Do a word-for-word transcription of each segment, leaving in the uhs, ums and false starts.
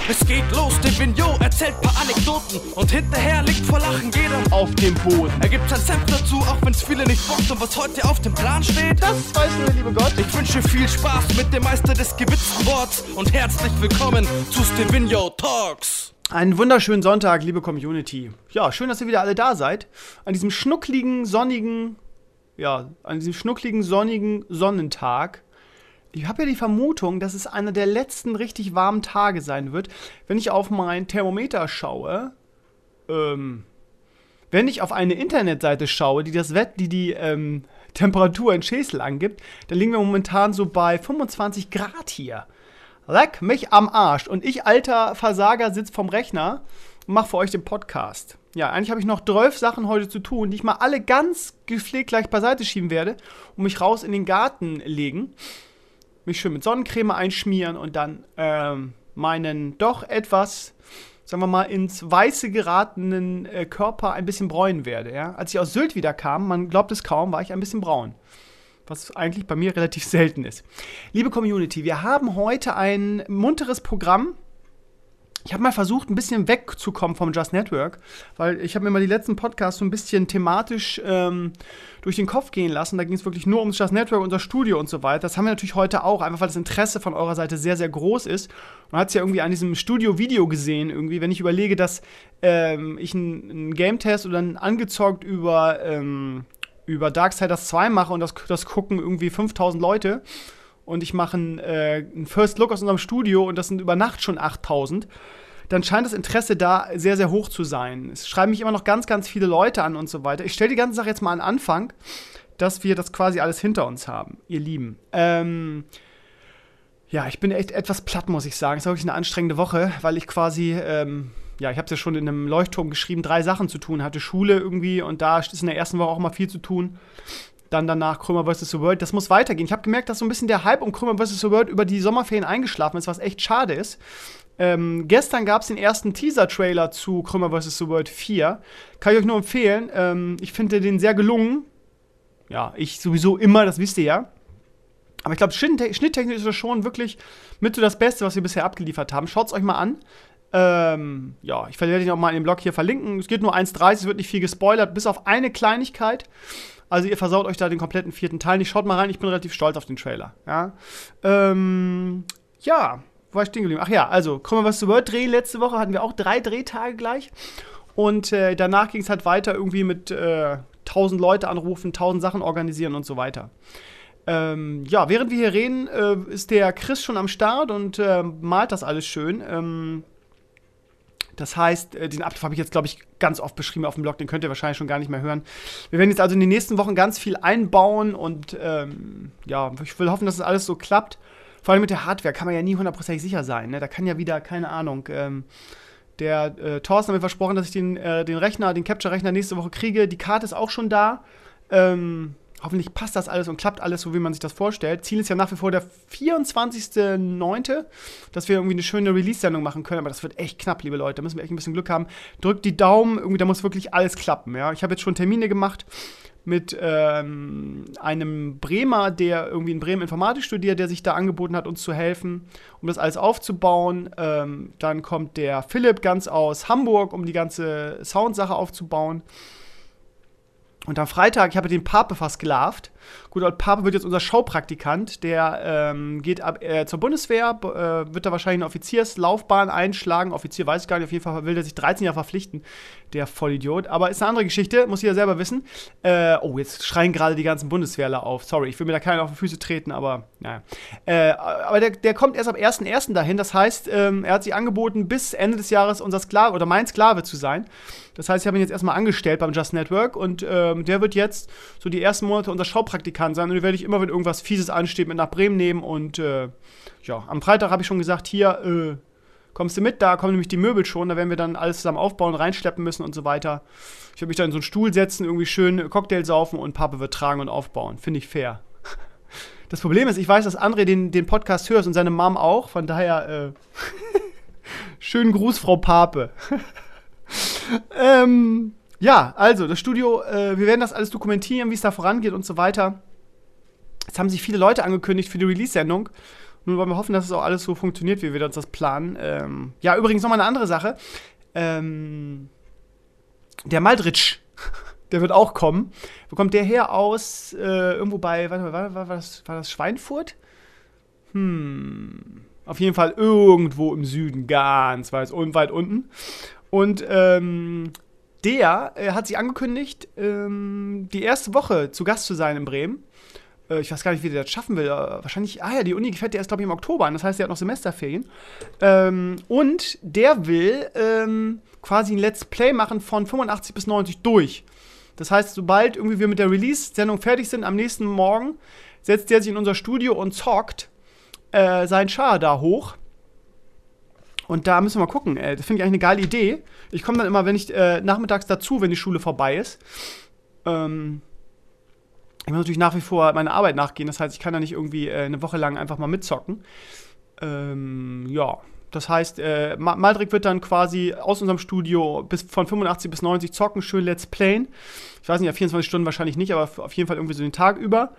Es geht los, der Vignot erzählt paar Anekdoten und hinterher liegt vor Lachen jeder auf dem Boden. Er gibt sein Senf dazu, auch wenn's viele nicht bockt. Und was heute auf dem Plan steht, das weiß nur der liebe Gott. Ich wünsche viel Spaß mit dem Meister des gewitzten Worts und herzlich willkommen zu Stevino Talks. Einen wunderschönen Sonntag, liebe Community. Ja, schön, dass ihr wieder alle da seid. An diesem schnuckligen, sonnigen, ja, an diesem schnuckligen, sonnigen Sonnentag. Ich habe ja die Vermutung, dass es einer der letzten richtig warmen Tage sein wird, wenn ich auf mein Thermometer schaue. Ähm, wenn ich auf eine Internetseite schaue, die das Wett, die die ähm, Temperatur in Schesel angibt, dann liegen wir momentan so bei fünfundzwanzig Grad hier. Leck mich am Arsch. Und ich, alter Versager, sitze vorm Rechner und mache für euch den Podcast. Ja, eigentlich habe ich noch zwölf Sachen heute zu tun, die ich mal alle ganz gepflegt gleich beiseite schieben werde und mich raus in den Garten legen. Mich schön mit Sonnencreme einschmieren und dann ähm, meinen doch etwas, sagen wir mal, ins Weiße geratenen äh, Körper ein bisschen bräunen werde. Ja? Als ich aus Sylt wieder kam, man glaubt es kaum, war ich ein bisschen braun. Was eigentlich bei mir relativ selten ist. Liebe Community, wir haben heute ein munteres Programm. Ich habe mal versucht, ein bisschen wegzukommen vom Just Network, weil ich habe mir mal die letzten Podcasts so ein bisschen thematisch ähm, durch den Kopf gehen lassen. Da ging es wirklich nur ums Just Network, unser Studio und so weiter. Das haben wir natürlich heute auch, einfach weil das Interesse von eurer Seite sehr, sehr groß ist. Man hat es ja irgendwie an diesem Studio-Video gesehen, irgendwie, wenn ich überlege, dass ähm, ich einen Game-Test oder einen angezockt über, ähm, über Darksiders zwei mache und das, das gucken irgendwie fünftausend Leute. Und ich mache einen, äh, einen First Look aus unserem Studio und das sind über Nacht schon achttausend, dann scheint das Interesse da sehr, sehr hoch zu sein. Es schreiben mich immer noch ganz, ganz viele Leute an und so weiter. Ich stelle die ganze Sache jetzt mal an den Anfang, dass wir das quasi alles hinter uns haben, ihr Lieben. Ähm, ja, ich bin echt etwas platt, muss ich sagen. Es war wirklich eine anstrengende Woche, weil ich quasi, ähm, ja, ich habe es ja schon in einem Leuchtturm geschrieben, drei Sachen zu tun hatte. Schule irgendwie und da ist in der ersten Woche auch mal viel zu tun. Dann danach Krömer versus. The World. Das muss weitergehen. Ich habe gemerkt, dass so ein bisschen der Hype um Krömer versus. The World über die Sommerferien eingeschlafen ist, was echt schade ist. Ähm, gestern gab es den ersten Teaser-Trailer zu Krömer versus. The World vier. Kann ich euch nur empfehlen. Ähm, ich finde den sehr gelungen. Ja, ich sowieso immer, das wisst ihr ja. Aber ich glaube, schnitttechnisch ist das schon wirklich mit so das Beste, was wir bisher abgeliefert haben. Schaut's euch mal an. Ähm, ja, ich werde den auch mal in dem Blog hier verlinken. Es geht nur eins dreißig, es wird nicht viel gespoilert, bis auf eine Kleinigkeit. Also ihr versaut euch da den kompletten vierten Teil nicht. Schaut mal rein, ich bin relativ stolz auf den Trailer. Ja, ähm, ja, wo war ich stehen geblieben? Ach ja, also, Krömer versus. The World Dreh letzte Woche hatten wir auch drei Drehtage gleich. Und äh, danach ging es halt weiter irgendwie mit äh, tausend Leute anrufen, tausend Sachen organisieren und so weiter. Ähm, ja, während wir hier reden, äh, ist der Chris schon am Start und äh, malt das alles schön. Ähm, Das heißt, den Ablauf habe ich jetzt, glaube ich, ganz oft beschrieben auf dem Blog. Den könnt ihr wahrscheinlich schon gar nicht mehr hören. Wir werden jetzt also in den nächsten Wochen ganz viel einbauen. Und ähm, ja, ich will hoffen, dass das alles so klappt. Vor allem mit der Hardware kann man ja nie hundertprozentig sicher sein. Ne? Da kann ja wieder, keine Ahnung, ähm, der äh, Thorsten hat mir versprochen, dass ich den, äh, den Rechner, den Capture-Rechner nächste Woche kriege. Die Karte ist auch schon da. Ähm, Hoffentlich passt das alles und klappt alles so, wie man sich das vorstellt. Ziel ist ja nach wie vor der vierundzwanzigster neunte, dass wir irgendwie eine schöne Release-Sendung machen können. Aber das wird echt knapp, liebe Leute. Da müssen wir echt ein bisschen Glück haben. Drückt die Daumen, irgendwie, da muss wirklich alles klappen. Ja? Ich habe jetzt schon Termine gemacht mit ähm, einem Bremer, der irgendwie in Bremen Informatik studiert, der sich da angeboten hat, uns zu helfen, um das alles aufzubauen. Ähm, dann kommt der Philipp ganz aus Hamburg, um die ganze Soundsache aufzubauen. Und am Freitag, ich habe den Pape versklavt. Gut, und Pape wird jetzt unser Schaupraktikant. Der ähm, geht ab, äh, zur Bundeswehr, äh, wird da wahrscheinlich eine Offizierslaufbahn einschlagen. Offizier weiß ich gar nicht, auf jeden Fall will er sich dreizehn Jahre verpflichten. Der Vollidiot. Aber ist eine andere Geschichte, muss jeder selber wissen. Äh, oh, jetzt schreien gerade die ganzen Bundeswehrler auf. Sorry, ich will mir da keiner auf die Füße treten, aber naja. Äh, aber der, der kommt erst ab ersten ersten dahin. Das heißt, ähm, er hat sich angeboten, bis Ende des Jahres unser Sklave oder mein Sklave zu sein. Das heißt, ich habe ihn jetzt erstmal angestellt beim Just Network und ähm, der wird jetzt so die ersten Monate unser Schaupraktikant sein und den werde ich immer, wenn irgendwas Fieses ansteht, mit nach Bremen nehmen und äh, ja, am Freitag habe ich schon gesagt, hier, äh, kommst du mit, da kommen nämlich die Möbel schon, da werden wir dann alles zusammen aufbauen, reinschleppen müssen und so weiter. Ich werde mich da in so einen Stuhl setzen, irgendwie schön Cocktail saufen und Pape wird tragen und aufbauen. Finde ich fair. Das Problem ist, ich weiß, dass André den, den Podcast hört und seine Mom auch, von daher äh, schönen Gruß, Frau Pape. ähm, ja, also das Studio, äh, wir werden das alles dokumentieren, wie es da vorangeht und so weiter. Jetzt haben sich viele Leute angekündigt für die Release-Sendung. Nun wollen wir hoffen, dass es auch alles so funktioniert, wie wir uns das planen. Ähm, ja, übrigens nochmal eine andere Sache. Ähm, der Maldritsch, der wird auch kommen. Wo kommt der her aus? Äh, irgendwo bei, warte mal, war, war, war, das, war das Schweinfurt? Hm, auf jeden Fall irgendwo im Süden, ganz weit, weit unten. Und ähm, der äh, hat sich angekündigt, ähm, die erste Woche zu Gast zu sein in Bremen. Äh, ich weiß gar nicht, wie der das schaffen will. Äh, wahrscheinlich, ah ja, die Uni fährt der erst, glaube ich, im Oktober an. Das heißt, der hat noch Semesterferien. Ähm, und der will ähm, quasi ein Let's Play machen von fünfundachtzig bis neunzig durch. Das heißt, sobald irgendwie wir mit der Release-Sendung fertig sind, am nächsten Morgen setzt der sich in unser Studio und zockt äh, seinen Char da hoch. Und da müssen wir mal gucken. Äh, das finde ich eigentlich eine geile Idee. Ich komme dann immer, wenn ich äh, nachmittags dazu, wenn die Schule vorbei ist. Ähm, ich muss natürlich nach wie vor meiner Arbeit nachgehen. Das heißt, ich kann da nicht irgendwie äh, eine Woche lang einfach mal mitzocken. Ähm, ja, das heißt, äh, Maldrick wird dann quasi aus unserem Studio bis von fünfundachtzig bis neunzig zocken, schön Let's Playen. Ich weiß nicht, ja, vierundzwanzig Stunden wahrscheinlich nicht, aber auf jeden Fall irgendwie so den Tag über.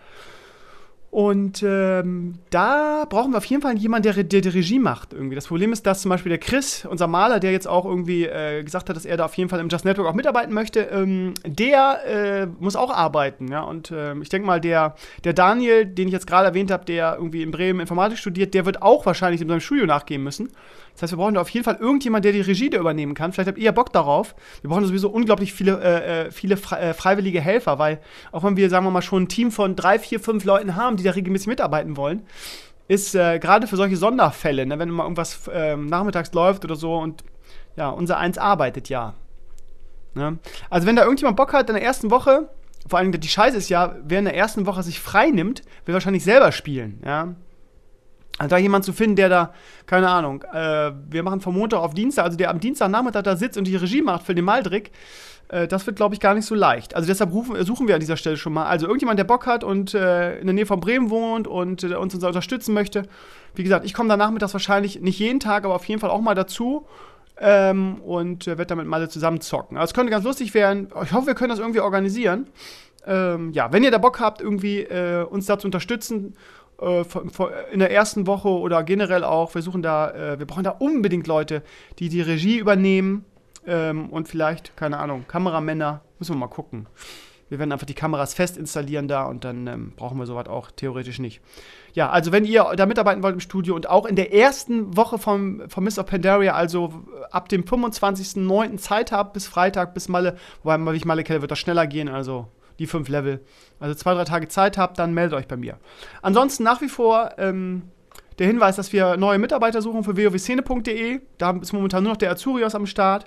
Und ähm, da brauchen wir auf jeden Fall jemanden, der, der die Regie macht irgendwie. Das Problem ist, dass zum Beispiel der Chris, unser Maler, der jetzt auch irgendwie äh, gesagt hat, dass er da auf jeden Fall im Just Network auch mitarbeiten möchte, ähm, der äh, muss auch arbeiten. Ja? Und äh, ich denke mal, der, der Daniel, den ich jetzt gerade erwähnt habe, der irgendwie in Bremen Informatik studiert, der wird auch wahrscheinlich in seinem Studio nachgehen müssen. Das heißt, wir brauchen da auf jeden Fall irgendjemanden, der die Regie da übernehmen kann. Vielleicht habt ihr ja Bock darauf. Wir brauchen sowieso unglaublich viele, äh, viele fre- äh, freiwillige Helfer, weil auch wenn wir, sagen wir mal, schon ein Team von drei, vier, fünf Leuten haben, die da regelmäßig mitarbeiten wollen, ist äh, gerade für solche Sonderfälle, ne, wenn mal irgendwas äh, nachmittags läuft oder so und ja, unser Eins arbeitet ja. Ne? Also wenn da irgendjemand Bock hat in der ersten Woche, vor allem die Scheiße ist ja, wer in der ersten Woche sich frei nimmt, will wahrscheinlich selber spielen, ja. Also da jemand zu finden, der da, keine Ahnung, äh, wir machen von Montag auf Dienstag, also der am Dienstagnachmittag da sitzt und die Regie macht für den Maldrick, äh, das wird, glaube ich, gar nicht so leicht. Also deshalb rufen, suchen wir an dieser Stelle schon mal. Also irgendjemand, der Bock hat und äh, in der Nähe von Bremen wohnt und äh, uns unterstützen möchte. Wie gesagt, ich komme da nachmittags wahrscheinlich nicht jeden Tag, aber auf jeden Fall auch mal dazu ähm, und äh, werde damit mal zusammen zocken. Also es könnte ganz lustig werden. Ich hoffe, wir können das irgendwie organisieren. Ähm, ja, wenn ihr da Bock habt, irgendwie äh, uns da zu unterstützen, in der ersten Woche oder generell auch, wir suchen da, äh, wir brauchen da unbedingt Leute, die die Regie übernehmen ähm, und vielleicht, keine Ahnung, Kameramänner, müssen wir mal gucken. Wir werden einfach die Kameras fest installieren da und dann ähm, brauchen wir sowas auch theoretisch nicht. Ja, also wenn ihr da mitarbeiten wollt im Studio und auch in der ersten Woche vom, vom Mist of Pandaria, also ab dem fünfundzwanzigsten neunten Zeit habt, bis Freitag, bis Malle, wobei, wie ich Malle kenne, wird das schneller gehen, also die fünf Level. Also zwei, drei Tage Zeit habt, dann meldet euch bei mir. Ansonsten nach wie vor ähm, der Hinweis, dass wir neue Mitarbeiter suchen für w o w szene punkt d e. Da ist momentan nur noch der Azurios am Start.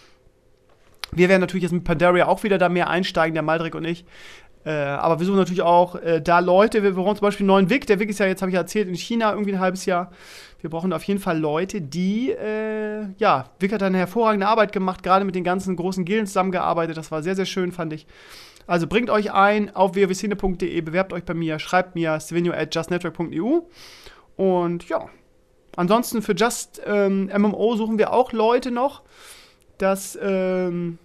Wir werden natürlich jetzt mit Pandaria auch wieder da mehr einsteigen, der Maldrick und ich. Äh, aber wir suchen natürlich auch äh, da Leute. Wir, wir brauchen zum Beispiel einen neuen Vic. Der Vic ist ja jetzt, habe ich ja erzählt, in China irgendwie ein halbes Jahr. Wir brauchen auf jeden Fall Leute, die, äh, ja, Vic hat eine hervorragende Arbeit gemacht, gerade mit den ganzen großen Gilden zusammengearbeitet. Das war sehr, sehr schön, fand ich. Also bringt euch ein auf w o w szene punkt d e, bewerbt euch bei mir, schreibt mir svenio at justnetwork punkt e u und ja, ansonsten für Just ähm, M M O suchen wir auch Leute noch. Das ähm,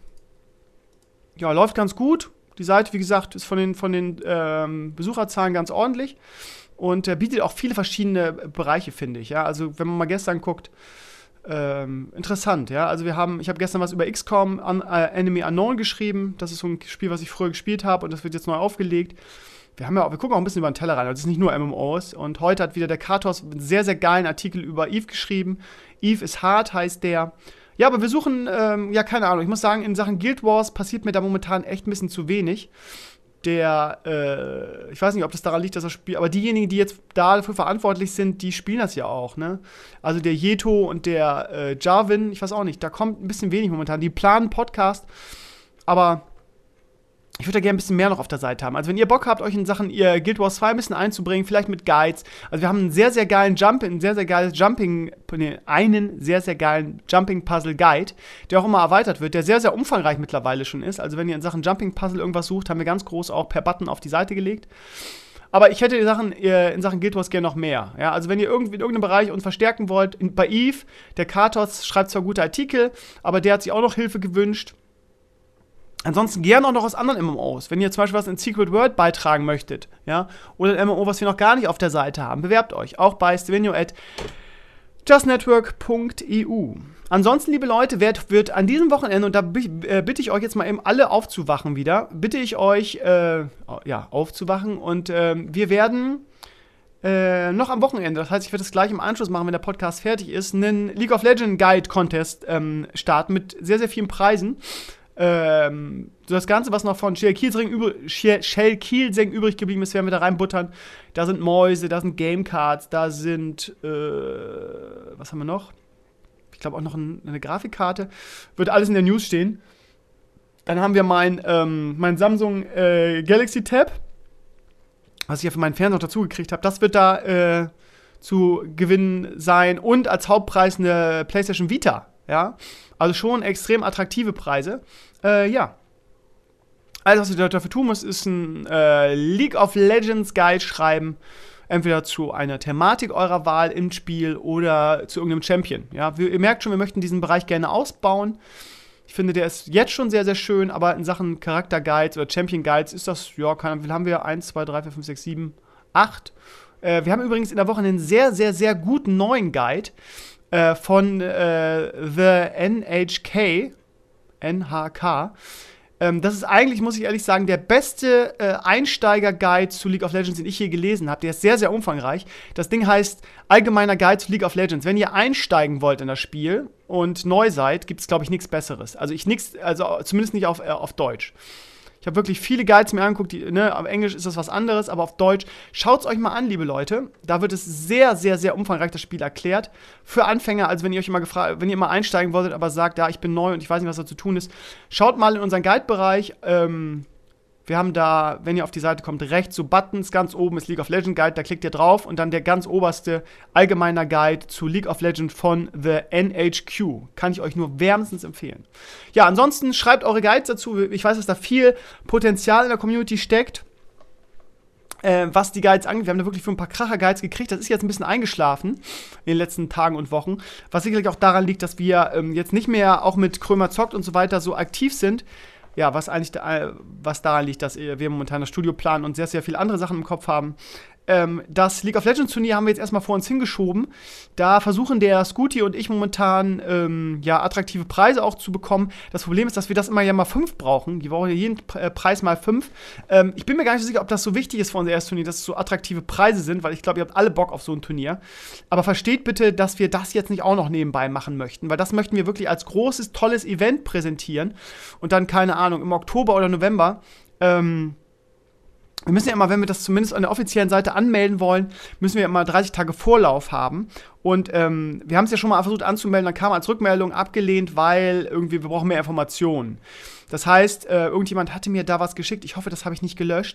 ja, läuft ganz gut. Die Seite, wie gesagt, ist von den, von den ähm, Besucherzahlen ganz ordentlich und äh, bietet auch viele verschiedene Bereiche, finde ich. Ja? Also wenn man mal gestern guckt, Ähm, interessant, ja. Also wir haben, ich habe gestern was über X COM un, äh, Enemy Unknown geschrieben. Das ist so ein Spiel, was ich früher gespielt habe und das wird jetzt neu aufgelegt. Wir haben ja auch, wir gucken auch ein bisschen über den Teller rein. Also es ist nicht nur M M Os. Und heute hat wieder der Katos einen sehr, sehr geilen Artikel über Eve geschrieben. Eve ist hart, heißt der. Ja, aber wir suchen, ähm, ja, keine Ahnung. Ich muss sagen, in Sachen Guild Wars passiert mir da momentan echt ein bisschen zu wenig. Der, äh, ich weiß nicht, ob das daran liegt, dass er spielt, aber diejenigen, die jetzt dafür verantwortlich sind, die spielen das ja auch, ne? Also der Jeto und der äh, Jarvin, ich weiß auch nicht, da kommt ein bisschen wenig momentan. Die planen Podcast, aber ich würde da gerne ein bisschen mehr noch auf der Seite haben. Also wenn ihr Bock habt, euch in Sachen ihr Guild Wars zwei ein bisschen einzubringen, vielleicht mit Guides. Also wir haben einen sehr, sehr geilen Jump, ein sehr, sehr geiles Jumping, nee, einen sehr, sehr geilen Jumping-Puzzle-Guide, der auch immer erweitert wird, der sehr, sehr umfangreich mittlerweile schon ist. Also wenn ihr in Sachen Jumping-Puzzle irgendwas sucht, haben wir ganz groß auch per Button auf die Seite gelegt. Aber ich hätte die Sachen, in Sachen Guild Wars gerne noch mehr. Ja, also wenn ihr irgendwie in irgendeinem Bereich uns verstärken wollt, in, bei Eve, der Katos schreibt zwar gute Artikel, aber der hat sich auch noch Hilfe gewünscht. Ansonsten gerne auch noch aus anderen M M Os. Wenn ihr zum Beispiel was in Secret World beitragen möchtet, ja, oder ein M M O, was wir noch gar nicht auf der Seite haben, bewerbt euch. Auch bei stevenio at justnetwork punkt e u. Ansonsten, liebe Leute, wird, wird an diesem Wochenende, und da äh, bitte ich euch jetzt mal eben alle aufzuwachen wieder, bitte ich euch, äh, ja, aufzuwachen und äh, wir werden äh, noch am Wochenende, das heißt, ich werde das gleich im Anschluss machen, wenn der Podcast fertig ist, einen League of Legends Guide Contest ähm, starten mit sehr, sehr vielen Preisen. Ähm, so das Ganze, was noch von Shell Kielseng übrig geblieben ist, werden wir da reinbuttern. Da sind Mäuse, da sind Gamecards, da sind, äh, was haben wir noch? Ich glaube auch noch ein, eine Grafikkarte. Wird alles in der News stehen. Dann haben wir mein, ähm, mein Samsung äh, Galaxy Tab, was ich ja für meinen Fernseher noch dazu gekriegt habe. Das wird da äh, zu gewinnen sein. Und als Hauptpreis eine PlayStation Vita. Ja, also schon extrem attraktive Preise. Äh, ja. Alles, was ihr dafür tun müsst, ist ein äh, League of Legends Guide schreiben. Entweder zu einer Thematik eurer Wahl im Spiel oder zu irgendeinem Champion. Ja, wir, ihr merkt schon, wir möchten diesen Bereich gerne ausbauen. Ich finde, der ist jetzt schon sehr, sehr schön, aber in Sachen Charakter-Guides oder Champion-Guides ist das, ja, keine, haben wir eins, zwei, drei, vier, fünf, sechs, sieben, acht. Äh, wir haben übrigens in der Woche einen sehr, sehr, sehr guten neuen Guide äh, von äh, The N H K. N H K. Das ist eigentlich, muss ich ehrlich sagen, der beste äh, Einsteiger-Guide zu League of Legends, den ich je gelesen habe. Der ist sehr, sehr umfangreich. Das Ding heißt Allgemeiner Guide zu League of Legends. Wenn ihr einsteigen wollt in das Spiel und neu seid, gibt es, glaube ich, nichts Besseres. Also ich nix, also zumindest nicht auf, äh, auf Deutsch. Ich habe wirklich viele Guides mir angeguckt, die, ne, auf Englisch ist das was anderes, aber auf Deutsch. Schaut's euch mal an, liebe Leute. Da wird es sehr, sehr, sehr umfangreich das Spiel erklärt. Für Anfänger, also wenn ihr euch immer gefragt, wenn ihr immer einsteigen wolltet, aber sagt, ja, ich bin neu und ich weiß nicht, was da zu tun ist, schaut mal in unseren Guide-Bereich. Ähm, wir haben da, wenn ihr auf die Seite kommt, rechts so Buttons, ganz oben ist League of Legends Guide, da klickt ihr drauf und dann der ganz oberste allgemeiner Guide zu League of Legends von The N H Q. Kann ich euch nur wärmstens empfehlen. Ja, ansonsten schreibt eure Guides dazu. Ich weiß, dass da viel Potenzial in der Community steckt, äh, was die Guides angeht. Wir haben da wirklich für ein paar Kracher-Guides gekriegt. Das ist jetzt ein bisschen eingeschlafen in den letzten Tagen und Wochen, was sicherlich auch daran liegt, dass wir ähm, jetzt nicht mehr auch mit Krömer zockt und so weiter so aktiv sind. Ja, was eigentlich da, was daran liegt, dass wir momentan das Studio planen und sehr, sehr viele andere Sachen im Kopf haben. Ähm, das League of Legends Turnier haben wir jetzt erstmal vor uns hingeschoben. Da versuchen der Scooty und ich momentan ähm, ja, attraktive Preise auch zu bekommen. Das Problem ist, dass wir das immer ja mal fünf brauchen. Wir brauchen ja jeden P- Preis mal fünf. Ähm, ich bin mir gar nicht so sicher, ob das so wichtig ist für unser erstes Turnier, dass es so attraktive Preise sind, weil ich glaube, ihr habt alle Bock auf so ein Turnier. Aber versteht bitte, dass wir das jetzt nicht auch noch nebenbei machen möchten, weil das möchten wir wirklich als großes, tolles Event präsentieren. Und dann, keine Ahnung, im Oktober oder November ähm, wir müssen ja immer, wenn wir das zumindest an der offiziellen Seite anmelden wollen, müssen wir immer dreißig Tage Vorlauf haben. Und ähm, wir haben es ja schon mal versucht anzumelden, dann kam als Rückmeldung abgelehnt, weil irgendwie wir brauchen mehr Informationen. Das heißt, äh, irgendjemand hatte mir da was geschickt, ich hoffe, das habe ich nicht gelöscht.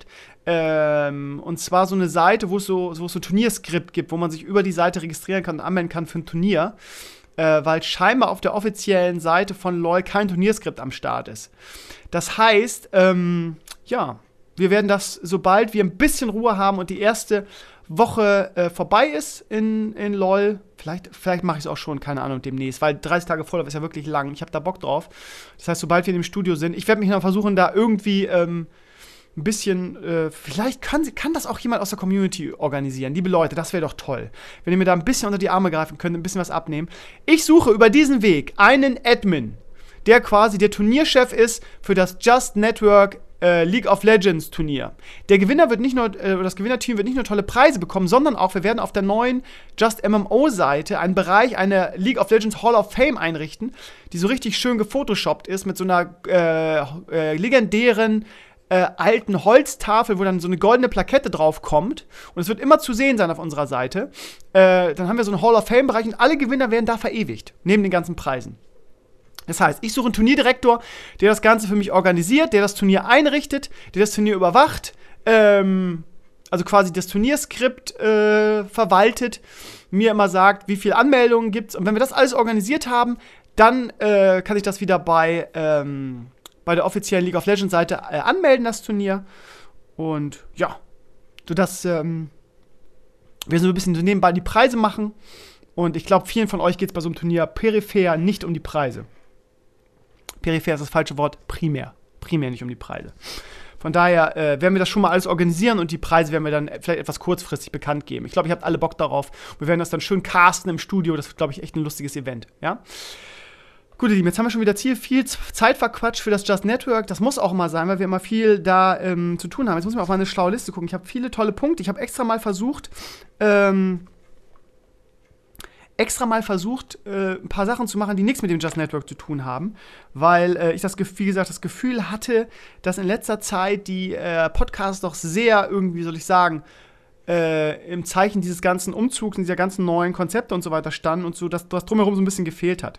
Ähm, und zwar so eine Seite, wo es so, wo es so ein Turnierskript gibt, wo man sich über die Seite registrieren kann und anmelden kann für ein Turnier. Äh, weil scheinbar auf der offiziellen Seite von LoL kein Turnierskript am Start ist. Das heißt, ähm, ja, wir werden das, sobald wir ein bisschen Ruhe haben und die erste Woche äh, vorbei ist in, in LoL, vielleicht, vielleicht mache ich es auch schon, keine Ahnung, demnächst, weil dreißig Tage Vorlauf ist ja wirklich lang. Ich habe da Bock drauf. Das heißt, sobald wir in dem Studio sind, ich werde mich noch versuchen, da irgendwie ähm, ein bisschen, äh, vielleicht kann, kann das auch jemand aus der Community organisieren. Liebe Leute, das wäre doch toll. Wenn ihr mir da ein bisschen unter die Arme greifen könnt, ein bisschen was abnehmen. Ich suche über diesen Weg einen Admin, der quasi der Turnierchef ist für das Just Network äh, League of Legends Turnier. Der Gewinner wird nicht nur, äh, das Gewinnerteam wird nicht nur tolle Preise bekommen, sondern auch, wir werden auf der neuen Just M M O Seite einen Bereich, eine League of Legends Hall of Fame einrichten, die so richtig schön gefotoshoppt ist mit so einer äh, äh, legendären Äh, alten Holztafel, wo dann so eine goldene Plakette drauf kommt. Und es wird immer zu sehen sein auf unserer Seite. Äh, dann haben wir so einen Hall of Fame-Bereich und alle Gewinner werden da verewigt, neben den ganzen Preisen. Das heißt, ich suche einen Turnierdirektor, der das Ganze für mich organisiert, der das Turnier einrichtet, der das Turnier überwacht, ähm, also quasi das Turnierskript äh, verwaltet, mir immer sagt, wie viele Anmeldungen gibt's. Und wenn wir das alles organisiert haben, dann äh, kann ich das wieder bei ähm, bei der offiziellen League of Legends Seite äh, anmelden, das Turnier. Und ja, sodass ähm, wir so ein bisschen so nebenbei die Preise machen. Und ich glaube, vielen von euch geht es bei so einem Turnier peripher nicht um die Preise. Peripher ist das falsche Wort, primär. primär nicht um die Preise. Von daher äh, werden wir das schon mal alles organisieren und die Preise werden wir dann vielleicht etwas kurzfristig bekannt geben. Ich glaube, ihr habt alle Bock darauf. Wir werden das dann schön casten im Studio. Das wird, glaube ich, echt ein lustiges Event. Ja? Gut, ihr Lieben, jetzt haben wir schon wieder Ziel, viel Zeit verquatscht für das Just Network. Das muss auch mal sein, weil wir immer viel da ähm, zu tun haben. Jetzt muss ich mal auf meine schlaue Liste gucken. Ich habe viele tolle Punkte. Ich habe extra mal versucht, ähm, extra mal versucht, äh, ein paar Sachen zu machen, die nichts mit dem Just Network zu tun haben, weil äh, ich das, wie gesagt, das Gefühl hatte, dass in letzter Zeit die äh, Podcasts doch sehr irgendwie, soll ich sagen, äh, im Zeichen dieses ganzen Umzugs und dieser ganzen neuen Konzepte und so weiter standen und so, dass das drumherum so ein bisschen gefehlt hat.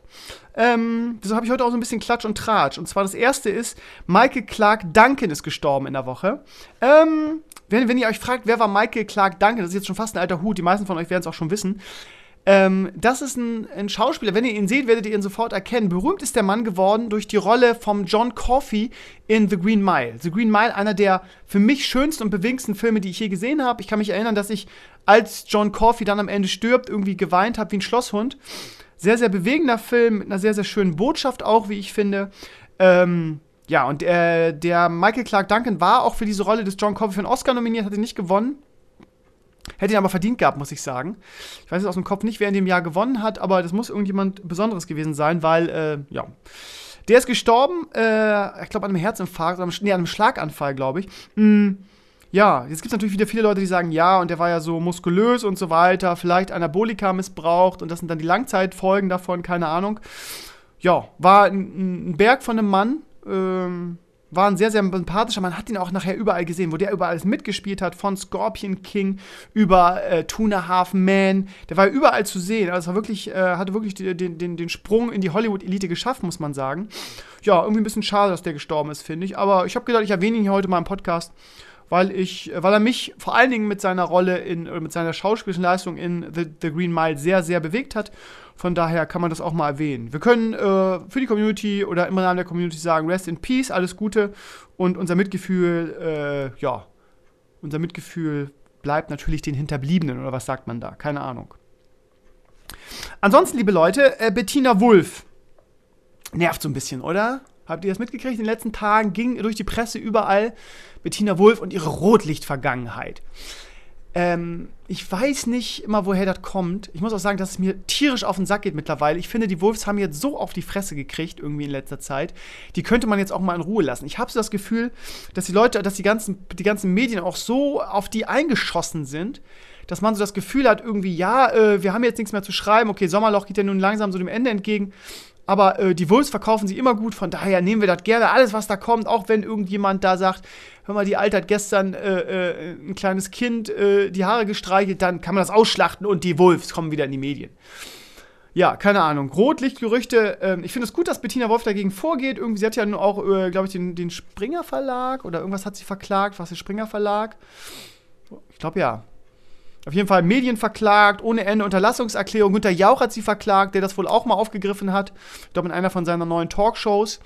Ähm, deshalb habe ich heute auch so ein bisschen Klatsch und Tratsch. Und zwar das erste ist, Michael Clarke Duncan ist gestorben in der Woche. Ähm, wenn, wenn ihr euch fragt, wer war Michael Clarke Duncan, das ist jetzt schon fast ein alter Hut, die meisten von euch werden es auch schon wissen. Ähm, das ist ein, ein Schauspieler, wenn ihr ihn seht, werdet ihr ihn sofort erkennen. Berühmt ist der Mann geworden durch die Rolle von John Coffey in The Green Mile. The Green Mile, einer der für mich schönsten und bewegendsten Filme, die ich je gesehen habe. Ich kann mich erinnern, dass ich, als John Coffey dann am Ende stirbt, irgendwie geweint habe wie ein Schlosshund. Sehr, sehr bewegender Film, mit einer sehr, sehr schönen Botschaft auch, wie ich finde. Ähm, ja, und äh, der Michael Clarke Duncan war auch für diese Rolle des John Coffey für einen Oscar nominiert, hat ihn nicht gewonnen. Hätte ihn aber verdient gehabt, muss ich sagen. Ich weiß jetzt aus dem Kopf nicht, wer in dem Jahr gewonnen hat, aber das muss irgendjemand Besonderes gewesen sein, weil, äh, ja. Der ist gestorben, äh, ich glaube an einem Herzinfarkt, oder nee, an einem Schlaganfall, glaube ich. Hm, ja, jetzt gibt es natürlich wieder viele Leute, die sagen, ja, und der war ja so muskulös und so weiter, vielleicht Anabolika missbraucht und das sind dann die Langzeitfolgen davon, keine Ahnung. Ja, war ein, ein Berg von einem Mann, ähm, war ein sehr, sehr sympathischer. Man hat ihn auch nachher überall gesehen, wo der überall alles mitgespielt hat, von Scorpion King über äh, Two and a Half Men. Der war überall zu sehen. Also war wirklich, äh, hatte wirklich den, den, den Sprung in die Hollywood-Elite geschafft, muss man sagen. Ja, irgendwie ein bisschen schade, dass der gestorben ist, finde ich. Aber ich habe gedacht, ich erwähne ihn hier heute mal im Podcast, weil ich, weil er mich vor allen Dingen mit seiner Rolle in, oder mit seiner schauspielerischen Leistung in The, The Green Mile sehr, sehr bewegt hat. Von daher kann man das auch mal erwähnen. Wir können äh, für die Community oder im Rahmen der Community sagen, Rest in Peace, alles Gute. Und unser Mitgefühl, äh, ja, unser Mitgefühl bleibt natürlich den Hinterbliebenen, oder was sagt man da? Keine Ahnung. Ansonsten, liebe Leute, äh, Bettina Wulff. Nervt so ein bisschen, oder? Habt ihr das mitgekriegt? In den letzten Tagen ging durch die Presse überall Bettina Wulff und ihre Rotlichtvergangenheit. Ähm, ich weiß nicht immer, woher das kommt. Ich muss auch sagen, dass es mir tierisch auf den Sack geht mittlerweile. Ich finde, die Wulffs haben jetzt so auf die Fresse gekriegt, irgendwie in letzter Zeit. Die könnte man jetzt auch mal in Ruhe lassen. Ich habe so das Gefühl, dass die Leute, dass die ganzen, die ganzen Medien auch so auf die eingeschossen sind, dass man so das Gefühl hat, irgendwie, ja, äh, wir haben jetzt nichts mehr zu schreiben. Okay, Sommerloch geht ja nun langsam so dem Ende entgegen. Aber äh, die Wulffs verkaufen sich immer gut, von daher nehmen wir das gerne, alles, was da kommt, auch wenn irgendjemand da sagt, hör mal, die Alte hat gestern äh, äh, ein kleines Kind äh, die Haare gestreichelt, dann kann man das ausschlachten und die Wulffs kommen wieder in die Medien. Ja, keine Ahnung. Rotlichtgerüchte, äh, ich finde es gut, dass Bettina Wulff dagegen vorgeht. Irgendwie, sie hat ja nur auch, äh, glaube ich, den, den Springer Verlag oder irgendwas hat sie verklagt. Was ist der Springer Verlag? Ich glaube, ja. Auf jeden Fall Medien verklagt, ohne Ende, Unterlassungserklärung. Günter Jauch hat sie verklagt, der das wohl auch mal aufgegriffen hat. Ich glaube, in einer von seinen neuen Talkshows.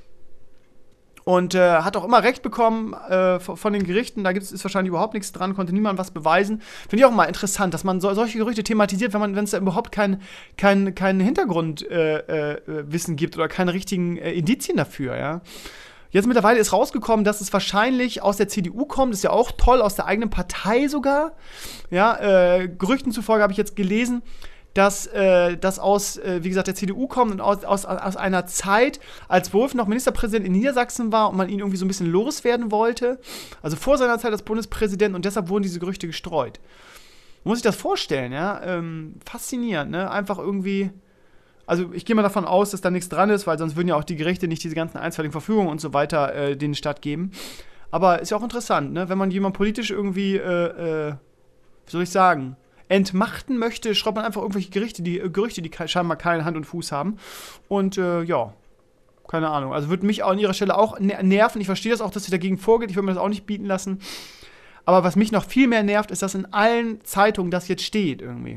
Und äh, hat auch immer Recht bekommen äh, von den Gerichten. Da gibt's, ist wahrscheinlich überhaupt nichts dran, konnte niemand was beweisen. Finde ich auch mal interessant, dass man so, solche Gerüchte thematisiert, wenn es da überhaupt kein, kein, kein Hintergrundwissen äh, äh, gibt oder keine richtigen äh, Indizien dafür, ja. Jetzt mittlerweile ist rausgekommen, dass es wahrscheinlich aus der C D U kommt. Das ist ja auch toll, aus der eigenen Partei sogar. Ja, äh, Gerüchten zufolge habe ich jetzt gelesen, dass äh, das aus, äh, wie gesagt, der C D U kommt und aus, aus, aus einer Zeit, als Wulff noch Ministerpräsident in Niedersachsen war und man ihn irgendwie so ein bisschen loswerden wollte. Also vor seiner Zeit als Bundespräsident, und deshalb wurden diese Gerüchte gestreut. Muss ich das vorstellen, ja? Ähm, faszinierend, ne? Einfach irgendwie. Also ich gehe mal davon aus, dass da nichts dran ist, weil sonst würden ja auch die Gerichte nicht diese ganzen einstweiligen Verfügungen und so weiter äh, denen stattgeben. Aber ist ja auch interessant, ne? Wenn man jemanden politisch irgendwie, äh, äh, wie soll ich sagen, entmachten möchte, schreibt man einfach irgendwelche Gerichte, die, äh, Gerüchte, die scheinbar keine Hand und Fuß haben. Und äh, ja, keine Ahnung. Also würde mich auch an ihrer Stelle auch nerven. Ich verstehe das auch, dass sie dagegen vorgeht. Ich würde mir das auch nicht bieten lassen. Aber was mich noch viel mehr nervt, ist, dass in allen Zeitungen das jetzt steht irgendwie.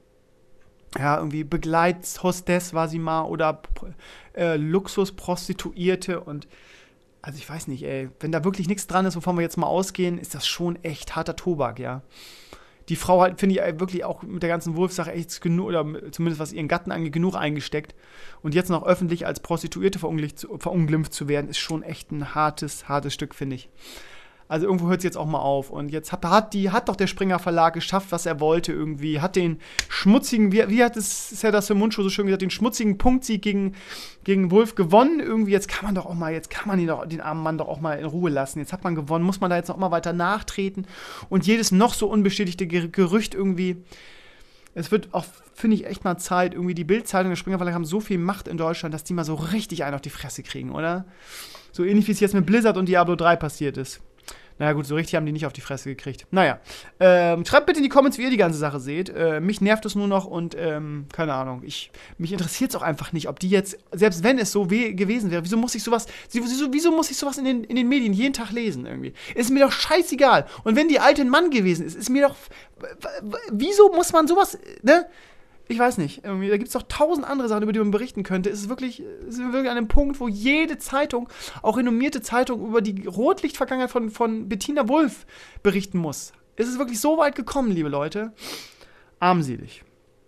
Ja, irgendwie Begleithostess war sie mal oder äh, Luxusprostituierte und also ich weiß nicht, ey, wenn da wirklich nichts dran ist, wovon wir jetzt mal ausgehen, ist das schon echt harter Tobak, ja. die Frau hat, finde ich, wirklich auch mit der ganzen Wolf-Sache echt genug, oder zumindest was ihren Gatten angeht, genug eingesteckt. Und jetzt noch öffentlich als Prostituierte verunglimpft zu werden, ist schon echt ein hartes, hartes Stück, finde ich. Also irgendwo hört es jetzt auch mal auf. Und jetzt hat, hat, die, hat doch der Springer Verlag geschafft, was er wollte irgendwie. Hat den schmutzigen, wie, wie hat es Serdar Somuncu so schön gesagt, den schmutzigen Punktsieg gegen, gegen Wolf gewonnen. Irgendwie, jetzt kann man doch auch mal, jetzt kann man ihn doch, den armen Mann doch auch mal in Ruhe lassen. Jetzt hat man gewonnen, muss man da jetzt noch mal weiter nachtreten. Und jedes noch so unbestätigte Gerücht irgendwie. Es wird auch, finde ich, echt mal Zeit. Irgendwie die Bild-Zeitung und der Springer Verlag haben so viel Macht in Deutschland, dass die mal so richtig einen auf die Fresse kriegen, oder? So ähnlich wie es jetzt mit Blizzard und Diablo drei passiert ist. Naja gut, so richtig haben die nicht auf die Fresse gekriegt. Naja, ähm, schreibt bitte in die Comments, wie ihr die ganze Sache seht. Äh, mich nervt es nur noch und, ähm, keine Ahnung, ich, mich interessiert es auch einfach nicht, ob die jetzt, selbst wenn es so weh gewesen wäre, wieso muss ich sowas, wieso, wieso muss ich sowas in den, in den Medien jeden Tag lesen irgendwie? Ist mir doch scheißegal. Und wenn die alte ein Mann gewesen ist, ist mir doch, wieso muss man sowas, ne? Ich weiß nicht, irgendwie, da gibt es doch tausend andere Sachen, über die man berichten könnte. Es ist wirklich, es ist wirklich an einem Punkt, wo jede Zeitung, auch renommierte Zeitung, über die Rotlichtvergangenheit von, von Bettina Wulff berichten muss. Es ist wirklich so weit gekommen, liebe Leute. Armselig.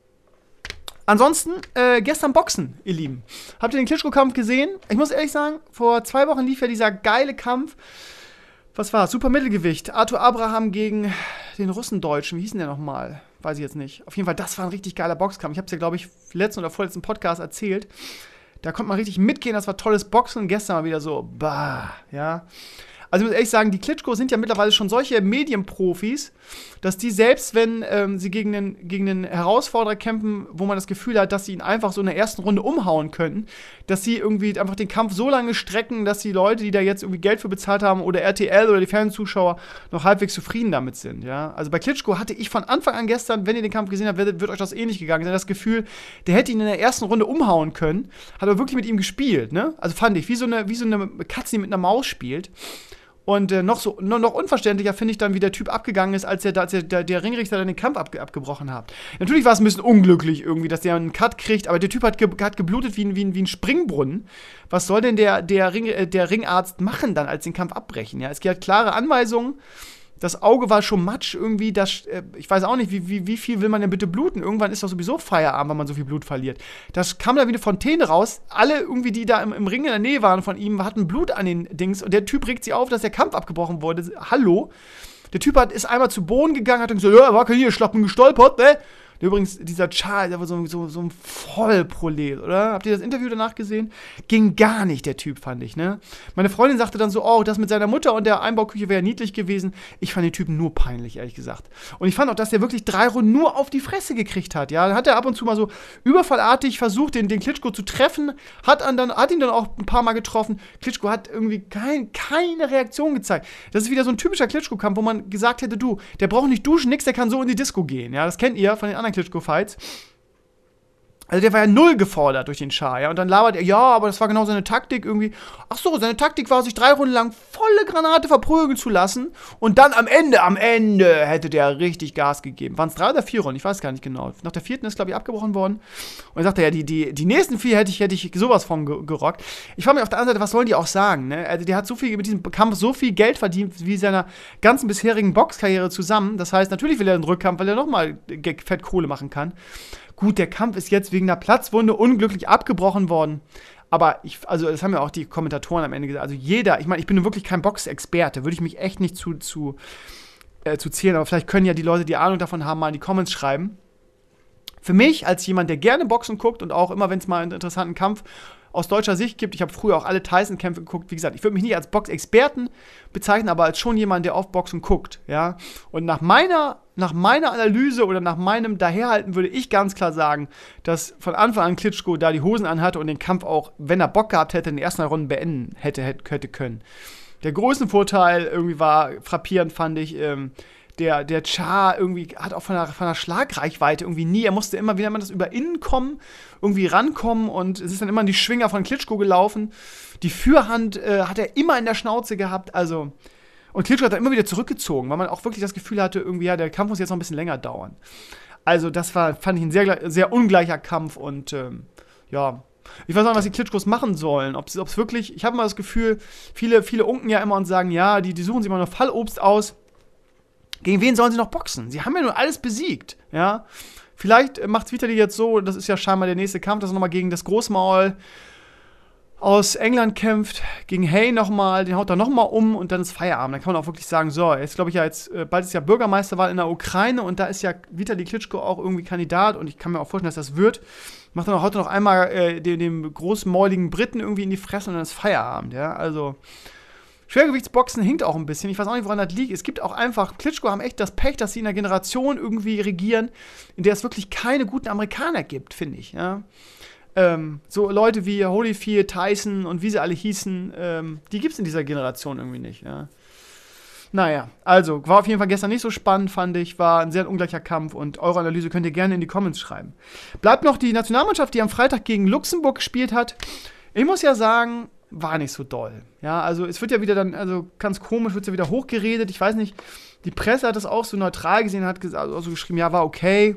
Ansonsten, äh, gestern Boxen, ihr Lieben. Habt ihr den Klitschko-Kampf gesehen? Ich muss ehrlich sagen, vor zwei Wochen lief ja dieser geile Kampf. Was war? Super Mittelgewicht. Arthur Abraham gegen den Russendeutschen. Wie hieß denn der nochmal? Weiß ich jetzt nicht. Auf jeden Fall, das war ein richtig geiler Boxkampf. Ich habe es ja, glaube ich, letzten oder vorletzten Podcast erzählt. Da konnte man richtig mitgehen. Das war tolles Boxen. Und gestern mal wieder so, bah, ja. Also ich muss ehrlich sagen, die Klitschkos sind ja mittlerweile schon solche Medienprofis, dass die selbst, wenn ähm, sie gegen einen, gegen einen Herausforderer kämpfen, wo man das Gefühl hat, dass sie ihn einfach so in der ersten Runde umhauen könnten, dass sie irgendwie einfach den Kampf so lange strecken, dass die Leute, die da jetzt irgendwie Geld für bezahlt haben oder R T L oder die Fernsehzuschauer noch halbwegs zufrieden damit sind, ja. Also bei Klitschko hatte ich von Anfang an gestern, wenn ihr den Kampf gesehen habt, wird, wird euch das ähnlich gegangen sein, das Gefühl, der hätte ihn in der ersten Runde umhauen können, hat aber wirklich mit ihm gespielt, ne. Also fand ich, wie so eine, wie so eine Katze, die mit einer Maus spielt. Und äh, noch so noch, noch unverständlicher finde ich dann, wie der Typ abgegangen ist, als, der, als der, der, der Ringrichter dann den Kampf abge, abgebrochen hat. Natürlich war es ein bisschen unglücklich irgendwie, dass der einen Cut kriegt, aber der Typ hat, ge, hat geblutet wie ein, wie, ein, wie ein Springbrunnen. Was soll denn der, der, Ring, äh, der Ringarzt machen dann, als den Kampf abbrechen? Ja? Es gibt klare Anweisungen. Das Auge war schon matsch irgendwie, das, äh, ich weiß auch nicht, wie, wie, wie viel will man denn bitte bluten? Irgendwann ist doch sowieso Feierabend, wenn man so viel Blut verliert. Das kam da wie eine Fontäne raus. Alle irgendwie, die da im, im Ring in der Nähe waren von ihm, hatten Blut an den Dings. Und der Typ regt sich auf, dass der Kampf abgebrochen wurde. Hallo? Der Typ hat, ist einmal zu Boden gegangen, hat dann gesagt, ja, er war kein hier, Schlappen gestolpert, ne? Übrigens, dieser Charles, der war so, so, so ein Vollprolet, oder? Habt ihr das Interview danach gesehen? Ging gar nicht, der Typ, fand ich, ne? Meine Freundin sagte dann so, oh, das mit seiner Mutter und der Einbauküche wäre niedlich gewesen. Ich fand den Typen nur peinlich, ehrlich gesagt. Und ich fand auch, dass der wirklich drei Runden nur auf die Fresse gekriegt hat, ja? Dann hat er ab und zu mal so überfallartig versucht, den, den Klitschko zu treffen, hat, an dann, hat ihn dann auch ein paar Mal getroffen. Klitschko hat irgendwie kein, keine Reaktion gezeigt. Das ist wieder so ein typischer Klitschko-Kampf, wo man gesagt hätte, du, der braucht nicht duschen, nix, der kann so in die Disco gehen, ja? Das kennt ihr von den anderen Klitschko-Fights. Also der war ja null gefordert durch den Schah, ja, und dann labert er, ja, aber das war genau seine Taktik irgendwie. Ach so, seine Taktik war, sich drei Runden lang volle Granate verprügeln zu lassen und dann am Ende, am Ende hätte der richtig Gas gegeben. Waren es drei oder vier Runden? Ich weiß gar nicht genau. Nach der vierten ist, glaube ich, abgebrochen worden. Und er sagte, ja, die, die, die nächsten vier hätte ich, hätte ich sowas von ge- gerockt. Ich frage mich auf der anderen Seite, was sollen die auch sagen, ne? Also der hat so viel, mit diesem Kampf so viel Geld verdient, wie seiner ganzen bisherigen Boxkarriere zusammen. Das heißt, natürlich will er einen Rückkampf, weil er nochmal fett Kohle machen kann. Gut, der Kampf ist jetzt wegen einer Platzwunde unglücklich abgebrochen worden. Aber ich, also das haben ja auch die Kommentatoren am Ende gesagt. Also jeder, ich meine, ich bin nun wirklich kein Boxexperte, würde ich mich echt nicht zu, zu, äh, zu zählen. Aber vielleicht können ja die Leute, die Ahnung davon haben, mal in die Comments schreiben. Für mich, als jemand, der gerne Boxen guckt und auch immer, wenn es mal einen interessanten Kampf aus deutscher Sicht gibt, ich habe früher auch alle Tyson-Kämpfe geguckt, wie gesagt, ich würde mich nicht als Boxexperten bezeichnen, aber als schon jemand, der auf Boxen guckt, ja. Und nach meiner, nach meiner Analyse oder nach meinem Daherhalten würde ich ganz klar sagen, dass von Anfang an Klitschko da die Hosen anhatte und den Kampf auch, wenn er Bock gehabt hätte, in den ersten Runden beenden hätte, hätte, hätte können. Der größte Vorteil irgendwie war frappierend, fand ich, ähm, Der, der Char irgendwie hat auch von der, von der Schlagreichweite irgendwie nie, er musste immer wieder mal das über innen kommen, irgendwie rankommen und es ist dann immer in die Schwinger von Klitschko gelaufen. Die Fürhand äh, hat er immer in der Schnauze gehabt, also und Klitschko hat dann immer wieder zurückgezogen, weil man auch wirklich das Gefühl hatte, irgendwie, ja, der Kampf muss jetzt noch ein bisschen länger dauern. Also das war, fand ich ein sehr, sehr ungleicher Kampf und ähm, ja, ich weiß auch nicht, was die Klitschkos machen sollen. Ob es wirklich, ich habe immer das Gefühl, viele, viele unken ja immer und sagen, ja, die, die suchen sich immer nur Fallobst aus. Gegen wen sollen sie noch boxen? Sie haben ja nur alles besiegt, ja. Vielleicht macht Vitali jetzt so, das ist ja scheinbar der nächste Kampf, dass er nochmal gegen das Großmaul aus England kämpft, gegen Hay nochmal, den haut er nochmal um und dann ist Feierabend. Dann kann man auch wirklich sagen, so, jetzt glaube ich ja jetzt, bald ist ja Bürgermeisterwahl in der Ukraine und da ist ja Vitali Klitschko auch irgendwie Kandidat und ich kann mir auch vorstellen, dass das wird. Macht dann auch heute noch einmal äh, den, den großmäuligen Briten irgendwie in die Fresse und dann ist Feierabend, ja, also Schwergewichtsboxen hinkt auch ein bisschen. Ich weiß auch nicht, woran das liegt. Es gibt auch einfach, Klitschko haben echt das Pech, dass sie in einer Generation irgendwie regieren, in der es wirklich keine guten Amerikaner gibt, finde ich. Ja? Ähm, so Leute wie Holyfield, Tyson und wie sie alle hießen, ähm, die gibt es in dieser Generation irgendwie nicht. Ja? Naja, also, war auf jeden Fall gestern nicht so spannend, fand ich. War ein sehr ungleicher Kampf und eure Analyse könnt ihr gerne in die Comments schreiben. Bleibt noch die Nationalmannschaft, die am Freitag gegen Luxemburg gespielt hat. Ich muss ja sagen, war nicht so doll. Ja, also es wird ja wieder dann, also ganz komisch, wird es ja wieder hochgeredet. Ich weiß nicht, die Presse hat das auch so neutral gesehen, hat ges- also geschrieben, ja, war okay.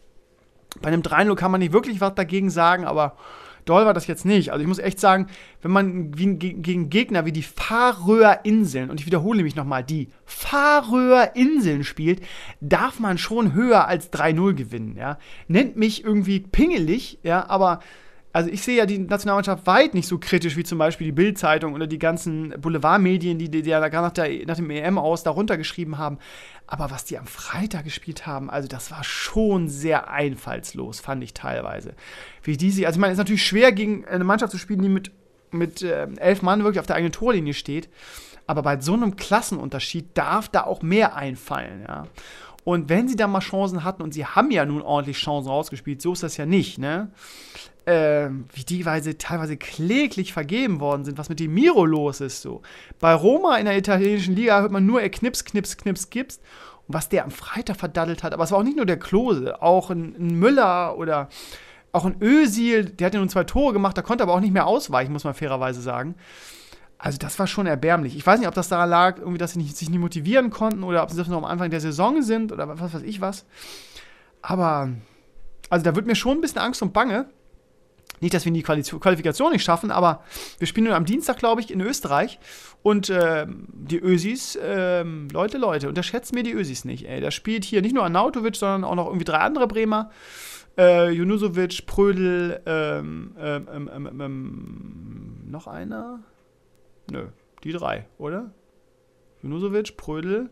Bei einem drei null kann man nicht wirklich was dagegen sagen, aber doll war das jetzt nicht. Also ich muss echt sagen, wenn man wie, gegen Gegner wie die Färöer Inseln, und ich wiederhole mich nochmal, die Färöer Inseln spielt, darf man schon höher als drei null gewinnen. Ja? Nennt mich irgendwie pingelig, ja, aber also ich sehe ja die Nationalmannschaft weit nicht so kritisch wie zum Beispiel die Bild-Zeitung oder die ganzen Boulevardmedien, die, die, die ja gar nach, der, nach dem E M aus da runtergeschrieben haben. Aber was die am Freitag gespielt haben, also das war schon sehr einfallslos, fand ich teilweise. Wie die sie, also ich meine, es ist natürlich schwer, gegen eine Mannschaft zu spielen, die mit, mit äh, elf Mann wirklich auf der eigenen Torlinie steht. Aber bei so einem Klassenunterschied darf da auch mehr einfallen, ja. Und wenn sie da mal Chancen hatten, und sie haben ja nun ordentlich Chancen rausgespielt, so ist das ja nicht, ne? Äh, wie die Weise teilweise kläglich vergeben worden sind, was mit dem Miro los ist, so. Bei Roma in der italienischen Liga hört man nur, er knips, knips, knips, knips. Und was der am Freitag verdaddelt hat, aber es war auch nicht nur der Klose, auch ein, ein Müller oder auch ein Özil, der hat ja nun zwei Tore gemacht, da konnte aber auch nicht mehr ausweichen, muss man fairerweise sagen. Also das war schon erbärmlich. Ich weiß nicht, ob das daran lag, irgendwie, dass sie nicht, sich nicht motivieren konnten oder ob sie das noch am Anfang der Saison sind oder was weiß ich was. Aber, also da wird mir schon ein bisschen Angst und Bange. Nicht, dass wir die Qualifikation nicht schaffen, aber wir spielen nun am Dienstag, glaube ich, in Österreich. Und äh, die Ösis, äh, Leute, Leute, unterschätzt mir die Ösis nicht, ey. Da spielt hier nicht nur Arnautovic, sondern auch noch irgendwie drei andere Bremer. Äh, Junusovic, Prödel, ähm, ähm, ähm, ähm, ähm, noch einer? Nö, die drei, oder? Junusovic, Prödel.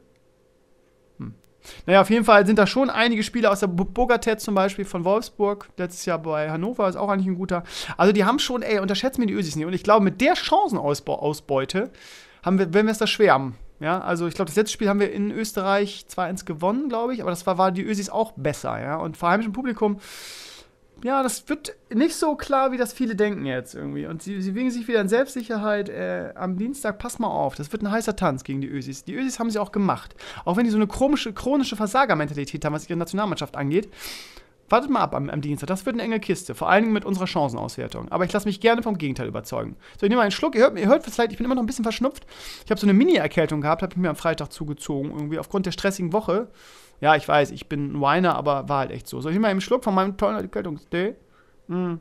Hm. Naja, auf jeden Fall sind da schon einige Spieler aus der Bogatet zum Beispiel von Wolfsburg. Letztes Jahr bei Hannover ist auch eigentlich ein guter. Also die haben schon, ey, unterschätzt mir die Ösis nicht. Und ich glaube, mit der Chancenausbeute haben wir, werden wir es da schwer haben. Ja, also ich glaube, das letzte Spiel haben wir in Österreich zwei eins gewonnen, glaube ich. Aber das war, war die Ösis auch besser, ja. Und vor heimischem Publikum, ja, das wird nicht so klar, wie das viele denken jetzt irgendwie. Und sie, sie wiegen sich wieder in Selbstsicherheit. Äh, am Dienstag, pass mal auf, das wird ein heißer Tanz gegen die Ösis. Die Ösis haben sie auch gemacht. Auch wenn die so eine chronische, chronische Versagermentalität haben, was ihre Nationalmannschaft angeht. Wartet mal ab am, am Dienstag, das wird eine enge Kiste. Vor allen Dingen mit unserer Chancenauswertung. Aber ich lasse mich gerne vom Gegenteil überzeugen. So, ich nehme mal einen Schluck. Ihr hört, ihr hört vielleicht, ich bin immer noch ein bisschen verschnupft. Ich habe so eine Mini-Erkältung gehabt, habe ich mir am Freitag zugezogen. Irgendwie aufgrund der stressigen Woche. Ja, ich weiß, ich bin ein Whiner, aber war halt echt so. So, ich nehme mal einen Schluck von meinem tollen Erkältungstee. Mm.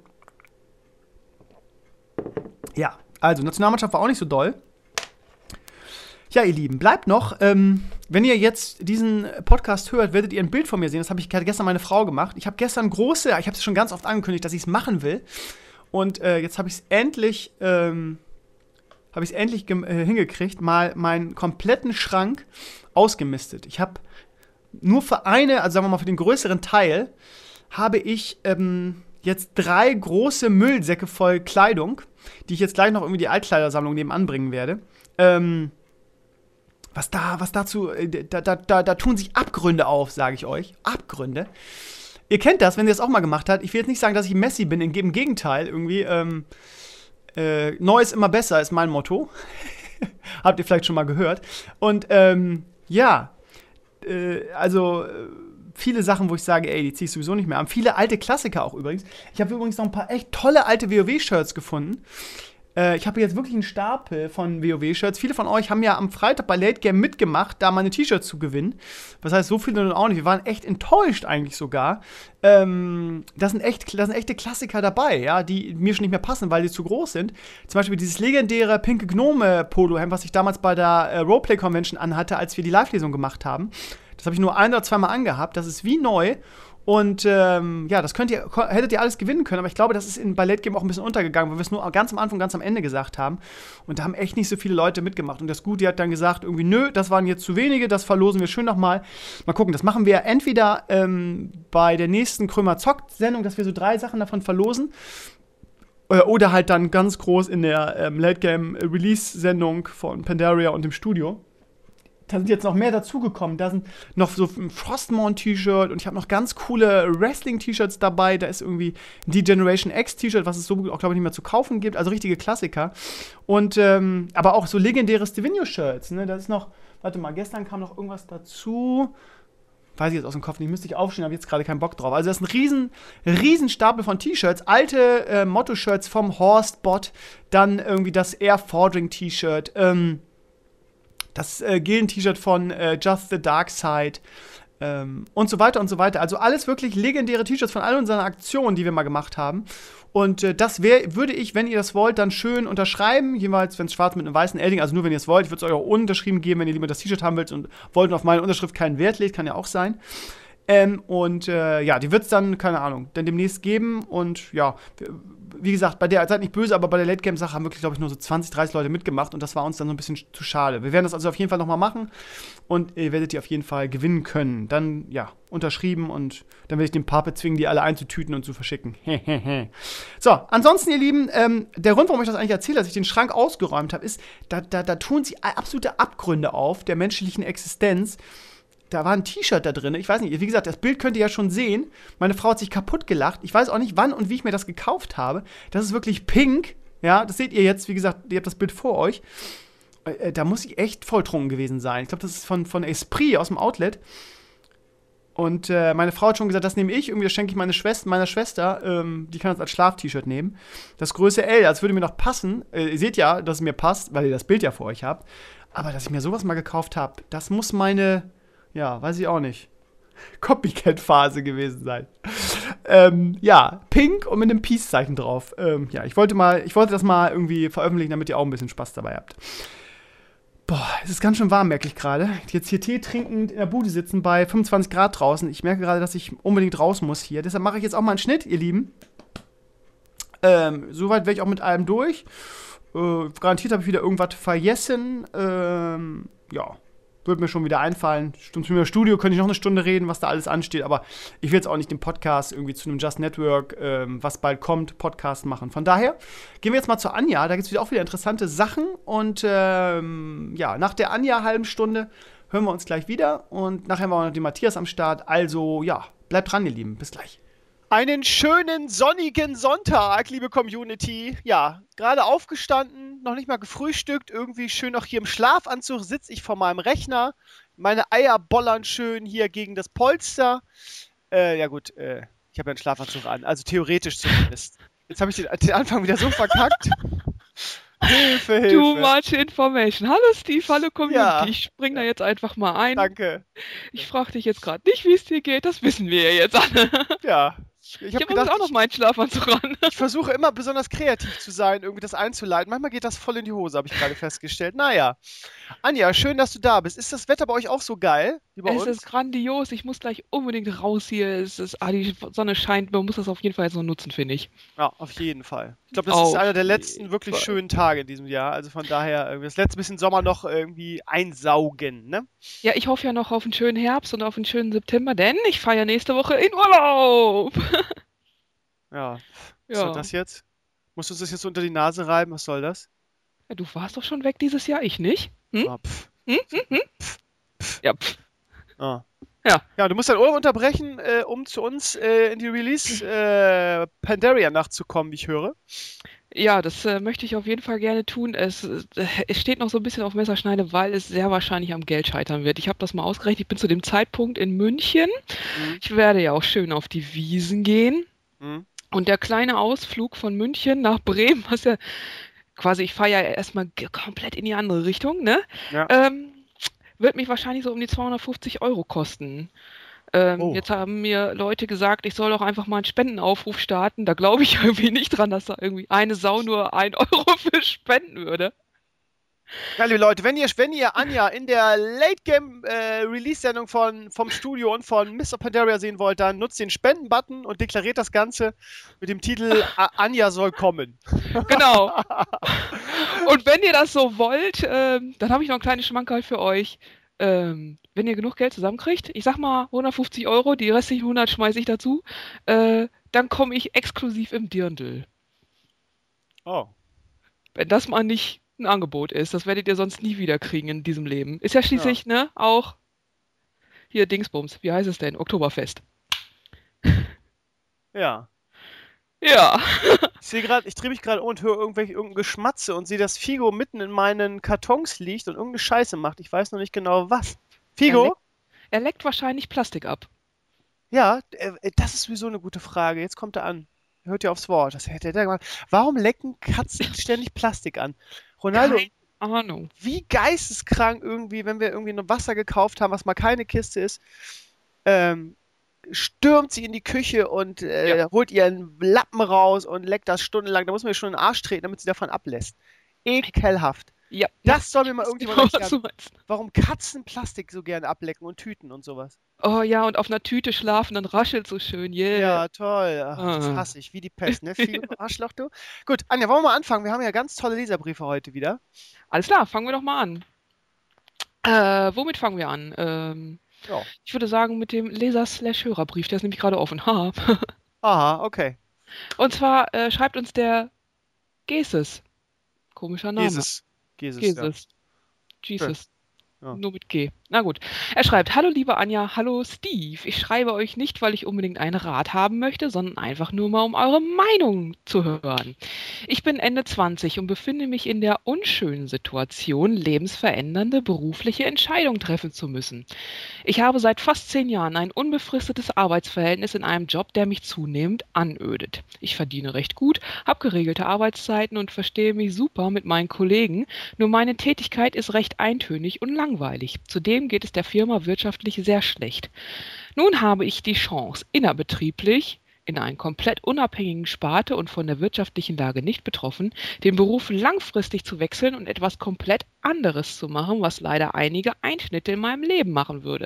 Ja, also, Nationalmannschaft war auch nicht so doll. Ja, ihr Lieben, bleibt noch, ähm, wenn ihr jetzt diesen Podcast hört, werdet ihr ein Bild von mir sehen. Das habe ich gestern meine Frau gemacht. Ich habe gestern große, ich habe es schon ganz oft angekündigt, dass ich es machen will. Und äh, jetzt habe ich es endlich, ähm, habe ich es endlich gem- äh, hingekriegt, mal meinen kompletten Schrank ausgemistet. Ich habe nur für eine, also sagen wir mal für den größeren Teil, habe ich ähm, jetzt drei große Müllsäcke voll Kleidung, die ich jetzt gleich noch irgendwie die Altkleidersammlung nebenan bringen werde. Ähm, Was da, was dazu, da, da, da, da tun sich Abgründe auf, sage ich euch. Abgründe. Ihr kennt das, wenn ihr das auch mal gemacht habt. Ich will jetzt nicht sagen, dass ich Messi bin, im Gegenteil, irgendwie. Ähm, äh, neu ist immer besser, ist mein Motto. Habt ihr vielleicht schon mal gehört. Und ähm, ja, äh, also äh, viele Sachen, wo ich sage, ey, die zieh ich sowieso nicht mehr an. Viele alte Klassiker auch übrigens. Ich habe übrigens noch ein paar echt tolle alte WoW-Shirts gefunden. Ich habe jetzt wirklich einen Stapel von WoW-Shirts. Viele von euch haben ja am Freitag bei Late Game mitgemacht, da meine T-Shirts zu gewinnen. Das heißt, so viele nun auch nicht. Wir waren echt enttäuscht eigentlich sogar. Ähm, da sind echt, da sind echte Klassiker dabei, ja, die mir schon nicht mehr passen, weil die zu groß sind. Zum Beispiel dieses legendäre pinke Gnome-Polohemd, was ich damals bei der äh, Roleplay-Convention anhatte, als wir die Live-Lesung gemacht haben. Das habe ich nur ein oder zweimal angehabt. Das ist wie neu. Und ähm, ja, das könnt ihr, hättet ihr alles gewinnen können, aber ich glaube, das ist in Ballett Game auch ein bisschen untergegangen, weil wir es nur ganz am Anfang, ganz am Ende gesagt haben. Und da haben echt nicht so viele Leute mitgemacht. Und das Gute hat dann gesagt, irgendwie, nö, das waren jetzt zu wenige, das verlosen wir schön nochmal. Mal gucken, das machen wir entweder ähm, bei der nächsten Krömer Zockt-Sendung, dass wir so drei Sachen davon verlosen. Oder halt dann ganz groß in der ähm, Late Game Release-Sendung von Pandaria und dem Studio. Da sind jetzt noch mehr dazugekommen. Da sind noch so ein Frostmourne-T-Shirt und ich habe noch ganz coole Wrestling-T-Shirts dabei. Da ist irgendwie ein D-Generation X-T-Shirt, was es so auch, glaube ich, nicht mehr zu kaufen gibt. Also richtige Klassiker. Und, ähm, aber auch so legendäre Stevino-Shirts. Ne? Da ist noch, warte mal, gestern kam noch irgendwas dazu. Weiß ich jetzt aus dem Kopf nicht, müsste ich aufstehen, habe jetzt gerade keinen Bock drauf. Also das ist ein riesen, riesen Stapel von T-Shirts. Alte äh, Motto-Shirts vom Horst-Bot. Dann irgendwie das Air Fordring-T-Shirt. Ähm, Das äh, Gillen-T-Shirt von äh, Just the Dark Side ähm, und so weiter und so weiter. Also alles wirklich legendäre T-Shirts von all unseren Aktionen, die wir mal gemacht haben. Und äh, das wär, würde ich, wenn ihr das wollt, dann schön unterschreiben. Jeweils, wenn es schwarz mit einem weißen Edding, also nur wenn ihr es wollt. Ich würde es euch auch unterschrieben geben, wenn ihr lieber das T-Shirt haben wollt und wollt und auf meine Unterschrift keinen Wert legt, kann ja auch sein. Ähm, und äh, ja, die wird es dann, keine Ahnung, dann demnächst geben. Und ja, wie gesagt, bei der, seid nicht böse, aber bei der Late-Game-Sache haben wirklich, glaube ich, nur so zwanzig, dreißig Leute mitgemacht. Und das war uns dann so ein bisschen zu schade. Wir werden das also auf jeden Fall nochmal machen. Und ihr werdet die auf jeden Fall gewinnen können. Dann, ja, unterschrieben. Und dann werde ich den Pape zwingen, die alle einzutüten und zu verschicken. So, ansonsten, ihr Lieben, ähm, der Grund, warum ich das eigentlich erzähle, dass ich den Schrank ausgeräumt habe, ist, da, da, da tun sich absolute Abgründe auf der menschlichen Existenz. Da war ein T-Shirt da drin. Ich weiß nicht, wie gesagt, das Bild könnt ihr ja schon sehen. Meine Frau hat sich kaputt gelacht. Ich weiß auch nicht, wann und wie ich mir das gekauft habe. Das ist wirklich pink. Ja, das seht ihr jetzt. Wie gesagt, ihr habt das Bild vor euch. Äh, da muss ich echt volltrunken gewesen sein. Ich glaube, das ist von, von Esprit aus dem Outlet. Und äh, meine Frau hat schon gesagt, das nehme ich. Irgendwie das schenke ich meine Schwester, meiner Schwester. Ähm, die kann das als Schlaf-T-Shirt nehmen. Das Größe L, als würde mir noch passen. Äh, ihr seht ja, dass es mir passt, weil ihr das Bild ja vor euch habt. Aber dass ich mir sowas mal gekauft habe, das muss meine... Ja, weiß ich auch nicht. Copycat-Phase gewesen sein. ähm, ja, pink und mit einem Peace-Zeichen drauf. Ähm, ja, ich wollte mal, ich wollte das mal irgendwie veröffentlichen, damit ihr auch ein bisschen Spaß dabei habt. Boah, es ist ganz schön warm, merke ich gerade. Jetzt hier Tee trinkend in der Bude sitzen bei fünfundzwanzig Grad draußen. Ich merke gerade, dass ich unbedingt raus muss hier. Deshalb mache ich jetzt auch mal einen Schnitt, ihr Lieben. Ähm, soweit wäre ich auch mit allem durch. Äh, garantiert habe ich wieder irgendwas vergessen. Ähm, ja. Würde mir schon wieder einfallen. Zum Studio könnte ich noch eine Stunde reden, was da alles ansteht. Aber ich will jetzt auch nicht den Podcast irgendwie zu einem Just Network, ähm, was bald kommt, Podcast machen. Von daher gehen wir jetzt mal zu Anja. Da gibt es wieder auch wieder interessante Sachen. Und ähm, ja, nach der Anja-halben Stunde hören wir uns gleich wieder. Und nachher haben wir auch noch den Matthias am Start. Also ja, bleibt dran, ihr Lieben. Bis gleich. Einen schönen sonnigen Sonntag, liebe Community. Ja, gerade aufgestanden, noch nicht mal gefrühstückt, irgendwie schön noch hier im Schlafanzug sitze ich vor meinem Rechner. Meine Eier bollern schön hier gegen das Polster. Äh, ja gut, äh, ich habe ja einen Schlafanzug an, also theoretisch zumindest. Jetzt habe ich den, den Anfang wieder so verkackt. Hilfe, Hilfe. Too much information. Hallo Steve, hallo Community. Ja. Ich spring da jetzt einfach mal ein. Danke. Ich frage dich jetzt gerade nicht, wie es dir geht. Das wissen wir ja jetzt alle. Ja. Ich habe hab gedacht, auch noch meinen Schlafanzug an. Ich versuche immer besonders kreativ zu sein, irgendwie das einzuleiten. Manchmal geht das voll in die Hose, habe ich gerade festgestellt. Naja. Anja, schön, dass du da bist. Ist das Wetter bei euch auch so geil wie bei es uns? ist grandios. Ich muss gleich unbedingt raus hier. Es ist, ah, die Sonne scheint. Man muss das auf jeden Fall jetzt noch nutzen, finde ich. Ja, auf jeden Fall. Ich glaube, das Auf ist einer der letzten wirklich Fall. schönen Tage in diesem Jahr. Also von daher, irgendwie das letzte bisschen Sommer noch irgendwie einsaugen, ne? Ja, ich hoffe ja noch auf einen schönen Herbst und auf einen schönen September, denn ich fahre ja nächste Woche in Urlaub. Ja. Was Ja. soll das jetzt? Musst du uns das jetzt so unter die Nase reiben? Was soll das? Ja, du warst doch schon weg dieses Jahr, ich nicht. Hm? Ah, pff. Hm? Hm? Hm? Ja, pff. Ah. Ja. Ja, du musst dein Ohr unterbrechen, äh, um zu uns äh, in die Release äh, Pandaria-Nacht zu kommen, wie ich höre. Ja, das äh, möchte ich auf jeden Fall gerne tun. Es, äh, es steht noch so ein bisschen auf Messerschneide, weil es sehr wahrscheinlich am Geld scheitern wird. Ich habe das mal ausgerechnet. Ich bin zu dem Zeitpunkt in München. Mhm. Ich werde ja auch schön auf die Wiesen gehen. Mhm. Und der kleine Ausflug von München nach Bremen, was ja quasi, ich fahre ja erstmal g- komplett in die andere Richtung, ne? Ja. Ähm, wird mich wahrscheinlich so um die zweihundertfünfzig Euro kosten. Ähm, Oh. Jetzt haben mir Leute gesagt, ich soll doch einfach mal einen Spendenaufruf starten. Da glaube ich irgendwie nicht dran, dass da irgendwie eine Sau nur ein Euro für spenden würde. Ja, liebe Leute, wenn ihr, wenn ihr Anja in der Late Game äh, Release-Sendung von, vom Studio und von Mister Pandaria sehen wollt, dann nutzt den Spenden-Button und deklariert das Ganze mit dem Titel A- Anja soll kommen. Genau. Und wenn ihr das so wollt, ähm, dann habe ich noch ein kleines Schmankerl für euch. Ähm, wenn ihr genug Geld zusammenkriegt, ich sag mal hundertfünfzig Euro, die restlichen hundert schmeiße ich dazu, äh, dann komme ich exklusiv im Dirndl. Oh. Wenn das mal nicht ein Angebot ist, das werdet ihr sonst nie wieder kriegen in diesem Leben. Ist ja schließlich, Ja. ne, auch hier Dingsbums, wie heißt es denn? Oktoberfest. Ja. Ja. Ich sehe gerade, ich drehe mich gerade um und höre irgendwelche irgendein Geschmatze und sehe, dass Figo mitten in meinen Kartons liegt und irgendeine Scheiße macht. Ich weiß noch nicht genau was. Figo? Er leckt, er leckt wahrscheinlich Plastik ab. Ja, äh, das ist sowieso eine gute Frage. Jetzt kommt er an. Hört ihr aufs Wort. Das hätte er gemacht. Warum lecken Katzen ständig Plastik an? Ronaldo, Keine Ahnung. wie geisteskrank irgendwie, wenn wir irgendwie noch Wasser gekauft haben, was mal keine Kiste ist, ähm, stürmt sie in die Küche und äh, Ja. holt ihren Lappen raus und leckt das stundenlang. Da muss man ihr schon in den Arsch treten, damit sie davon ablässt. Ekelhaft. Ja. Das soll mir mal Ich weiß irgendjemand genau, was erklären, du meinst. warum Katzen Plastik so gerne ablecken und Tüten und sowas. Oh ja, und auf einer Tüte schlafen, dann raschelt so schön. Yeah. Ja, toll. Ach, das Ah. hasse ich, wie die Pest, ne? Viel Arschloch, du. Gut, Anja, wollen wir mal anfangen? Wir haben ja ganz tolle Leserbriefe heute wieder. Alles klar, fangen wir doch mal an. Äh, womit fangen wir an? Ähm, Ja. ich würde sagen mit dem Leser-Slash-Hörerbrief, der ist nämlich gerade offen. Haha. Aha, okay. Und zwar äh, schreibt uns der Jesus. Komischer Name. Jesus. Jesus, Jesus. Schön. Jesus. Ja. Nur mit G. Na gut. Er schreibt, hallo liebe Anja, hallo Steve. Ich schreibe euch nicht, weil ich unbedingt einen Rat haben möchte, sondern einfach nur mal, um eure Meinung zu hören. Ich bin Ende zwanzig und befinde mich in der unschönen Situation, lebensverändernde berufliche Entscheidungen treffen zu müssen. Ich habe seit fast zehn Jahren ein unbefristetes Arbeitsverhältnis in einem Job, der mich zunehmend anödet. Ich verdiene recht gut, habe geregelte Arbeitszeiten und verstehe mich super mit meinen Kollegen, nur meine Tätigkeit ist recht eintönig und langweilig. Zudem geht es der Firma wirtschaftlich sehr schlecht. Nun habe ich die Chance, innerbetrieblich, in einer komplett unabhängigen Sparte und von der wirtschaftlichen Lage nicht betroffen, den Beruf langfristig zu wechseln und etwas komplett anderes zu machen, was leider einige Einschnitte in meinem Leben machen würde.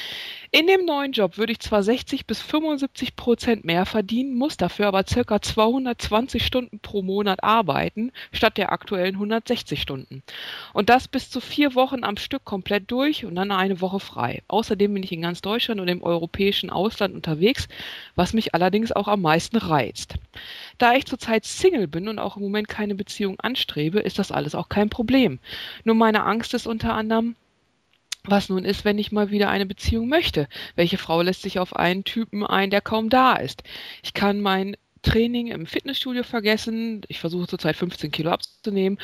In dem neuen Job würde ich zwar sechzig bis fünfundsiebzig Prozent mehr verdienen, muss dafür aber ca. zweihundertzwanzig Stunden pro Monat arbeiten, statt der aktuellen hundertsechzig Stunden. Und das bis zu vier Wochen am Stück komplett durch und dann eine Woche frei. Außerdem bin ich in ganz Deutschland und im europäischen Ausland unterwegs, was mich allerdings auch am meisten reizt. Da ich zurzeit Single bin und auch im Moment keine Beziehung anstrebe, ist das alles auch kein Problem. Nur meine Angst ist unter anderem, was nun ist, wenn ich mal wieder eine Beziehung möchte? Welche Frau lässt sich auf einen Typen ein, der kaum da ist? Ich kann mein Training im Fitnessstudio vergessen. Ich versuche zurzeit fünfzehn Kilo abzunehmen.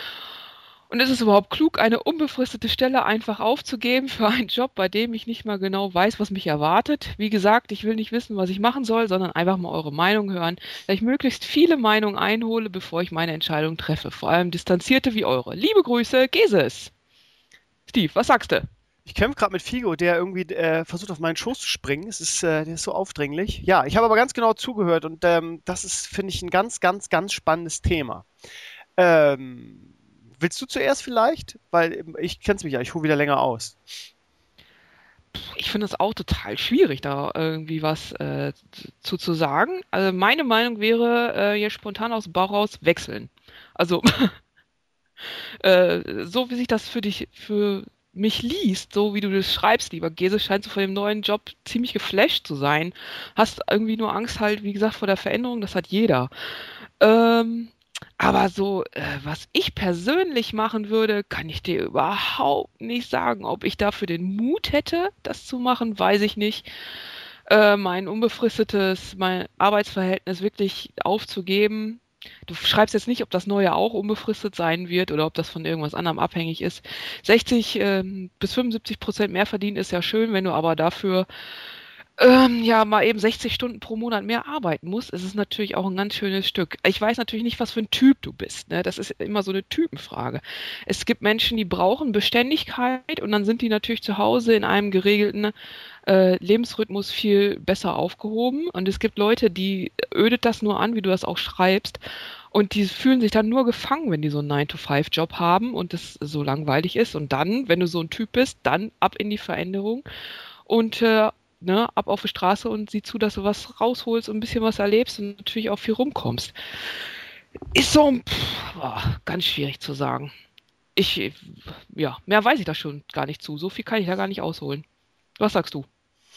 Und ist es überhaupt klug, eine unbefristete Stelle einfach aufzugeben für einen Job, bei dem ich nicht mal genau weiß, was mich erwartet? Wie gesagt, ich will nicht wissen, was ich machen soll, sondern einfach mal eure Meinung hören, da ich möglichst viele Meinungen einhole, bevor ich meine Entscheidung treffe. Vor allem distanzierte wie eure. Liebe Grüße, Jesus. Steve, was sagst du? Ich kämpfe gerade mit Figo, der irgendwie äh, versucht, auf meinen Schoß zu springen. Es ist, äh, der ist so aufdringlich. Ja, ich habe aber ganz genau zugehört und ähm, das ist, finde ich, ein ganz, ganz, ganz spannendes Thema. Ähm, willst du zuerst vielleicht? Weil ich kenn's mich ja, ich hole wieder länger aus. Ich finde es auch total schwierig, da irgendwie was äh, zu, zu sagen. Also meine Meinung wäre, äh, hier spontan aus dem Bauch raus wechseln. Also äh, so wie sich das für dich, für mich liest, so wie du das schreibst, lieber Gese, scheinst du von dem neuen Job ziemlich geflasht zu sein. Hast irgendwie nur Angst halt, wie gesagt, vor der Veränderung, das hat jeder. Ähm, aber so, äh, was ich persönlich machen würde, kann ich dir überhaupt nicht sagen. Ob ich dafür den Mut hätte, das zu machen, weiß ich nicht. Äh, mein unbefristetes, mein Arbeitsverhältnis wirklich aufzugeben. Du schreibst jetzt nicht, ob das neue auch unbefristet sein wird oder ob das von irgendwas anderem abhängig ist. sechzig ähm, bis fünfundsiebzig Prozent mehr verdienen ist ja schön, wenn du aber dafür ähm, ja mal eben sechzig Stunden pro Monat mehr arbeiten musst, ist es natürlich auch ein ganz schönes Stück. Ich weiß natürlich nicht, was für ein Typ du bist, ne? Das ist immer so eine Typenfrage. Es gibt Menschen, die brauchen Beständigkeit und dann sind die natürlich zu Hause in einem geregelten äh, Lebensrhythmus viel besser aufgehoben. Und es gibt Leute, die ödet das nur an, wie du das auch schreibst. Und die fühlen sich dann nur gefangen, wenn die so einen nine to five Job haben und das so langweilig ist. Und dann, wenn du so ein Typ bist, dann ab in die Veränderung und äh, ne, ab auf die Straße und sieh zu, dass du was rausholst und ein bisschen was erlebst und natürlich auch viel rumkommst. Ist so pff, oh, ganz schwierig zu sagen. Ich, ja, mehr weiß ich da schon gar nicht zu. So viel kann ich da gar nicht ausholen. Was sagst du?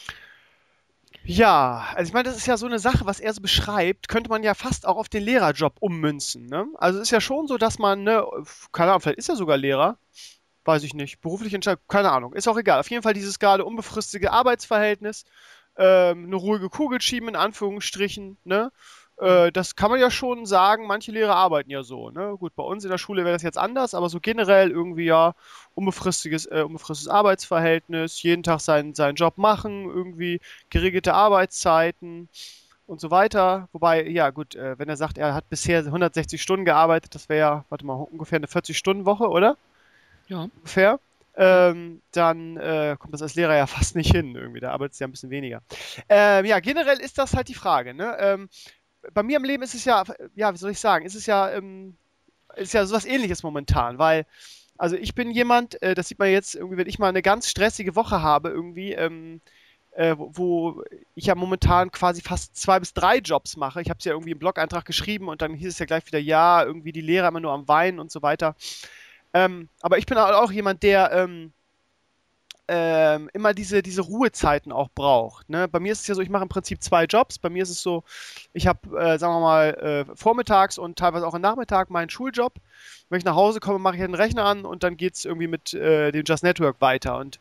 Ja, also ich meine, das ist ja so eine Sache, was er so beschreibt, könnte man ja fast auch auf den Lehrerjob ummünzen, ne? Also es ist ja schon so, dass man, ne, keine Ahnung, vielleicht ist er sogar Lehrer, weiß ich nicht, berufliche Entscheidung, keine Ahnung, ist auch egal. Auf jeden Fall dieses gerade unbefristete Arbeitsverhältnis, ähm, eine ruhige Kugel schieben, in Anführungsstrichen, ne? Äh, das kann man ja schon sagen, manche Lehrer arbeiten ja so, ne? Gut, bei uns in der Schule wäre das jetzt anders, aber so generell irgendwie ja unbefristetes, äh, unbefristetes Arbeitsverhältnis, jeden Tag seinen, seinen Job machen, irgendwie geregelte Arbeitszeiten und so weiter. Wobei, ja gut, äh, wenn er sagt, er hat bisher hundertsechzig Stunden gearbeitet, das wäre ja, warte mal, ungefähr eine vierzig-Stunden-Woche, oder? Ja. Ungefähr. Ähm, dann äh, kommt das als Lehrer ja fast nicht hin, irgendwie, da arbeitet es ja ein bisschen weniger. Ähm, ja, generell ist das halt die Frage, ne? Ähm, bei mir im Leben ist es ja, ja, wie soll ich sagen, ist es ja, ähm, ist ja sowas Ähnliches momentan, weil, also ich bin jemand, äh, das sieht man jetzt irgendwie, wenn ich mal eine ganz stressige Woche habe, irgendwie, ähm, äh, wo, wo ich ja momentan quasi fast zwei bis drei Jobs mache. Ich habe es ja irgendwie im Blog-Eintrag geschrieben und dann hieß es ja gleich wieder, ja, irgendwie die Lehrer immer nur am Weinen und so weiter. Ähm, aber ich bin auch jemand, der ähm, ähm, immer diese, diese Ruhezeiten auch braucht. Ne? Bei mir ist es ja so, ich mache im Prinzip zwei Jobs. Bei mir ist es so, ich habe, äh, sagen wir mal, äh, vormittags und teilweise auch am Nachmittag meinen Schuljob. Wenn ich nach Hause komme, mache ich den Rechner an und dann geht es irgendwie mit äh, dem Just Network weiter. Und